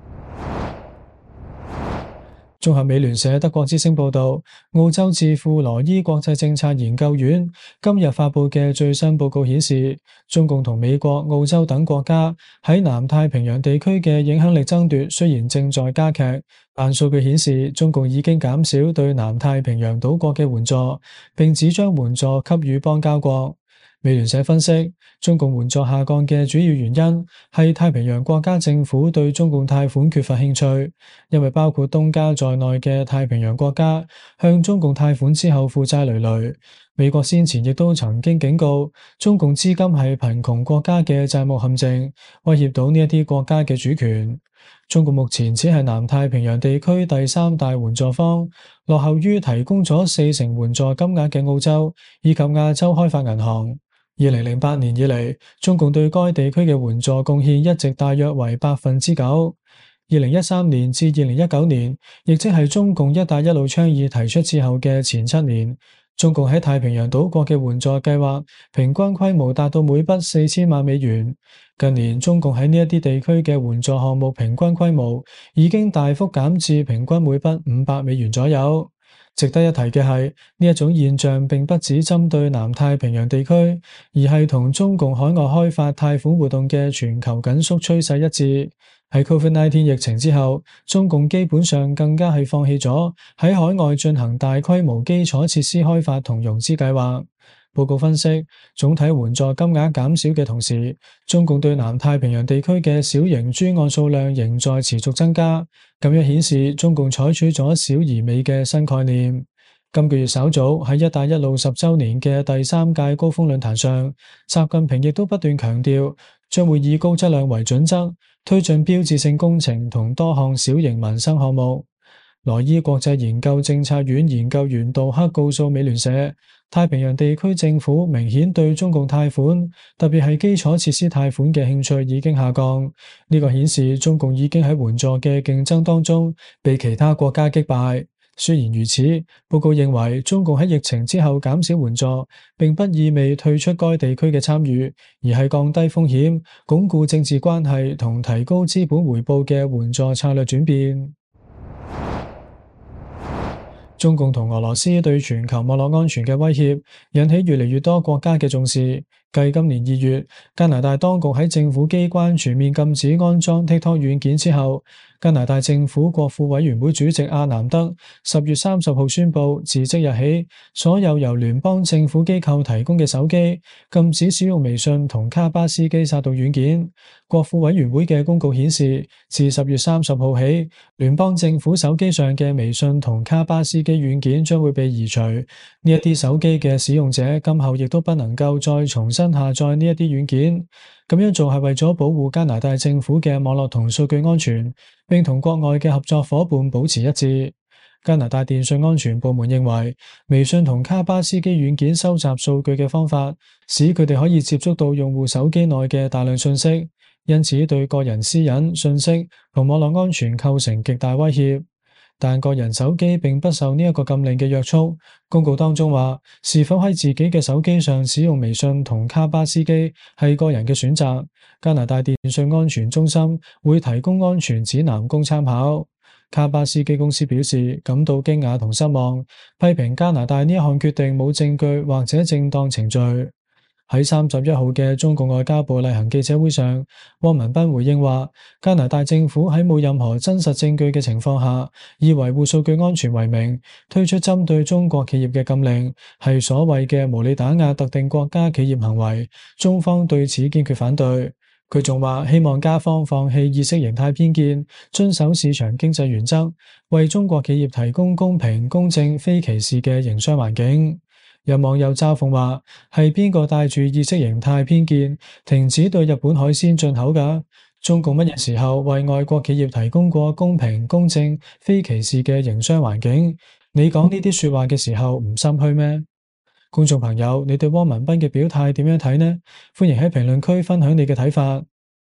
綜合美聯社德國之聲報道，澳洲智庫羅伊國際政策研究院今日發佈嘅最新報告顯示，中共同美國、澳洲等國家喺南太平洋地區嘅影響力爭奪雖然正在加劇，但數據顯示中共已經減少對南太平洋島國嘅援助，並只將援助給予邦交國。美聯社分析，中共援助下降嘅主要原因係太平洋國家政府對中共貸款缺乏興趣，因為包括東加在內嘅太平洋國家向中共貸款之後負債累累。美國先前亦都曾經警告，中共資金係貧窮國家嘅債務陷阱，威脅到呢一啲國家嘅主權。中共目前只係南太平洋地區第三大援助方，落後於提供咗40%援助金額嘅澳洲以及亞洲開發銀行。2008年以嚟，中共對該地區嘅援助貢獻一直大約為9%。2013年至2019年，亦即係中共一帶一路倡議提出之後嘅前7年，中共喺太平洋島國嘅援助計劃平均規模達到每筆4000萬美元。近年，中共喺呢一啲地區嘅援助項目平均規模已經大幅減至平均每筆500美元左右。值得一提嘅係，呢一種現象並不只針對南太平洋地區，而係同中共海外開發貸款活動嘅全球緊縮趨勢一致。喺 COVID-19 疫情之後，中共基本上更加係放棄咗喺海外進行大規模基礎設施開發同融資計劃。報告分析，總體援助金額減少嘅同時，中共對南太平洋地區嘅小型專案數量仍在持續增加，咁樣顯示中共採取咗小而美嘅新概念。今個月稍早喺一帶一路10週年嘅第3屆高峰論壇上，習近平亦都不斷強調，將會以高質量為準則，推進標誌性工程同多項小型民生項目。羅伊國際研究政策院研究員杜克告訴美聯社，太平洋地區政府明顯對中共貸款，特別係基礎設施貸款嘅興趣已經下降。呢個顯示中共已經喺援助嘅競爭當中被其他國家擊敗。雖然如此，報告認為中共喺疫情之後減少援助，並不意味退出該地區嘅參與，而係降低風險、鞏固政治關係同提高資本回報嘅援助策略轉變。中共同俄羅斯對全球網絡安全嘅威脅引起越嚟越多國家嘅重視。繼今年2月，加拿大當局喺政府機關全面禁止安裝 TikTok 軟件之後，加拿大政府國庫委員會主席阿南德10月30號宣布，自即日起，所有由聯邦政府機構提供嘅手機禁止使用微信同卡巴斯基殺毒軟件。國庫委員會嘅公告顯示，自10月30號起，聯邦政府手機上嘅微信同卡巴斯基軟件將會被移除。呢一啲手機嘅使用者今後亦都不能夠再重新下載呢一啲軟件。咁樣做係為咗保護加拿大政府嘅網絡同數據安全，並同國外嘅合作夥伴保持一致。加拿大電信安全部門認為，微信同卡巴斯基軟件收集數據嘅方法，使佢哋可以接觸到用戶手機內嘅大量信息，因此對個人私隱、信息同網絡安全構成極大威脅。但個人手機並不受呢一個禁令嘅約束。公告當中話，是否喺自己嘅手機上使用微信同卡巴斯基係個人嘅選擇。加拿大電信安全中心會提供安全指南供參考。 卡巴斯基公司表示感到驚訝同失望，批評加拿大呢一項決定冇證據或者正當程序。喺31號嘅中共外交部例行記者會上，汪文斌回應話，加拿大政府喺冇任何真實證據嘅情況下，以維護數據安全為名，推出針對中國企業嘅禁令，係所謂嘅無理打壓特定國家企業行為，中方對此堅決反對。佢仲話希望加方放棄意識形態偏見，遵守市場經濟原則，為中國企業提供公平、公正、非歧視嘅營商環境。有網友嘲諷話，係邊個帶住意識形態偏見停止對日本海鮮進口㗎？中共乜嘢時候為外國企業提供過公平、公正、非歧視嘅營商環境？你講呢啲說話嘅時候唔心虛咩？觀眾朋友，你對汪文斌嘅表態點樣睇呢？歡迎喺評論區分享你嘅睇法。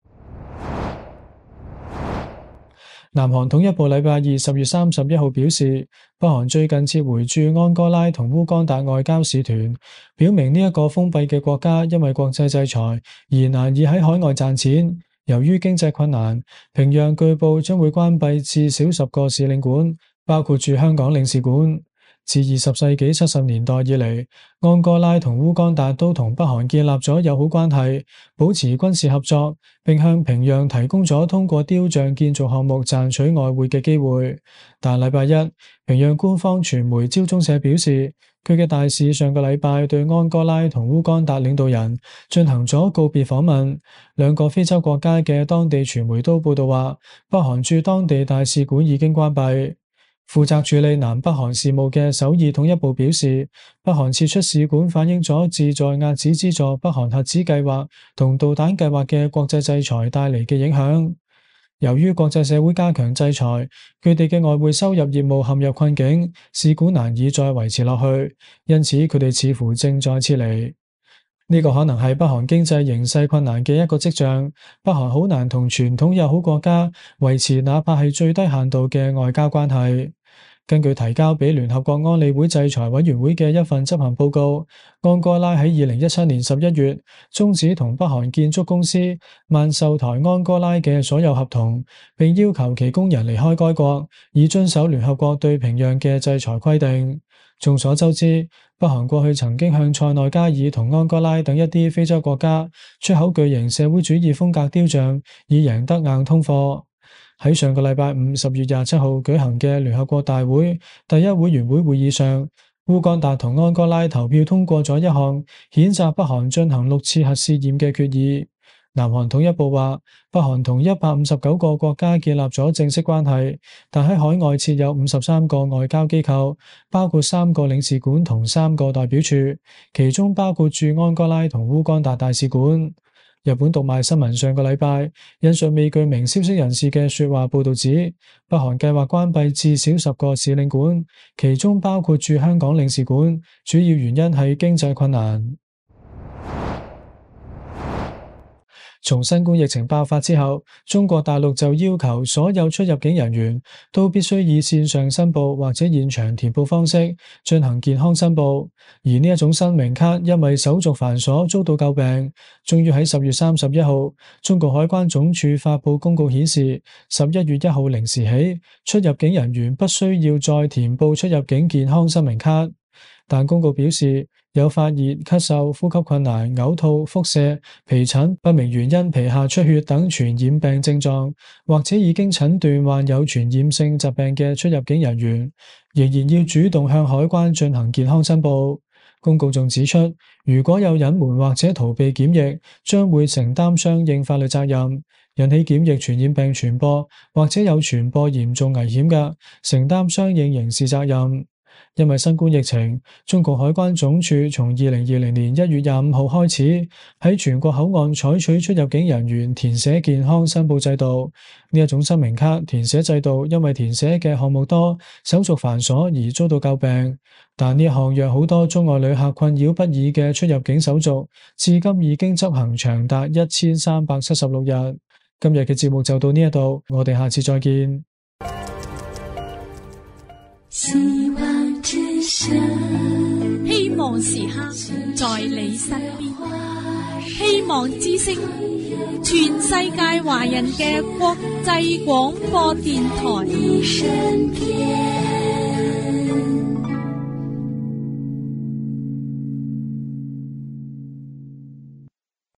南韓統一部禮拜二10月31號表示，北韓最近撤回駐安哥拉同烏干達外交使團，表明呢一個封閉嘅國家因為國際制裁而難以喺海外賺錢。由於經濟困難，平壤據報將會關閉至少10個使領館，包括駐香港領事館。自20世紀70年代以嚟，安哥拉同烏干達都同北韓建立咗友好關係，保持軍事合作，並向平壤提供咗通過雕像建造項目賺取外匯嘅機會。但禮拜一，平壤官方傳媒朝中社表示，佢嘅大使上個禮拜對安哥拉同烏干達領導人進行咗告別訪問。兩個非洲國家嘅當地傳媒都報道話，北韓駐當地大使館已經關閉。負責處理南北韓事務嘅首爾統一部表示，北韓撤出使館反映咗旨在遏止資助北韓核子計劃同導彈計劃嘅國際制裁帶嚟嘅影響。由於國際社會加強制裁，佢哋嘅外匯收入業務陷入困境，使館難以再維持落去，因此佢哋似乎正在撤離。呢個可能係北韓經濟形勢困難嘅一個跡象。北韓好難同傳統友好國家維持哪怕係最低限度嘅外交關係。根據提交俾聯合國安理會制裁委員會嘅一份執行報告，安哥拉喺2017年11月終止同北韓建築公司萬壽台安哥拉嘅所有合同，並要求其工人離開該國，以遵守聯合國對平壤嘅制裁規定。眾所周知，北韓過去曾經向塞內加爾同安哥拉等一啲非洲國家出口巨型社會主義風格雕像，以贏得硬通貨。喺上個禮拜五10月27號舉行嘅聯合國大會第一會員會會議上，烏干達同安哥拉投票通過咗一項譴責北韓進行6次核試驗嘅決議。南韓統一部話，北韓同159個國家建立咗正式關係，但喺海外設有53個外交機構，包括3個領事館同3個代表處，其中包括駐安哥拉同烏干達大使館。日本讀賣新聞上個禮拜引述未具名消息人士嘅說話報道指，北韓計劃關閉至少10個使領館，其中包括駐香港領事館，主要原因係經濟困難。從新冠疫情爆發之後，中國大陸就要求所有出入境人員都必須以線上申報或者現場填報方式進行健康申報，而呢一種新名卡因為手續繁瑣遭到詬病，終於喺10月31號，中國海關總署發佈公告顯示，11月1號0時起，出入境人員不需要再填報出入境健康新名卡。但公告表示，有發熱、咳嗽、呼吸困難、嘔吐、腹瀉、皮疹、不明原因皮下出血等傳染病症狀，或者已經診斷患有傳染性疾病嘅出入境人員，仍然要主動向海關進行健康申報。公告仲指出，如果有隱瞞或者逃避檢疫，將會承擔相應法律責任。引起檢疫傳染病傳播或者有傳播嚴重危險嘅，承擔相應刑事責任。因為新冠疫情，中國海關總署從2020年1月25號開始，喺全國口岸採取出入境人員填寫健康申報制度。呢一種新名卡填寫制度因為填寫嘅項目多、手續繁瑣而遭到詬病。但呢一項讓好多中外旅客困擾不已嘅出入境手續，至今已經執行長達1376日。今日嘅節目就到呢一度，我哋下次再見。 希望之聲，希望時刻在你身邊。 希望之聲，全世界華人嘅國際廣播電台。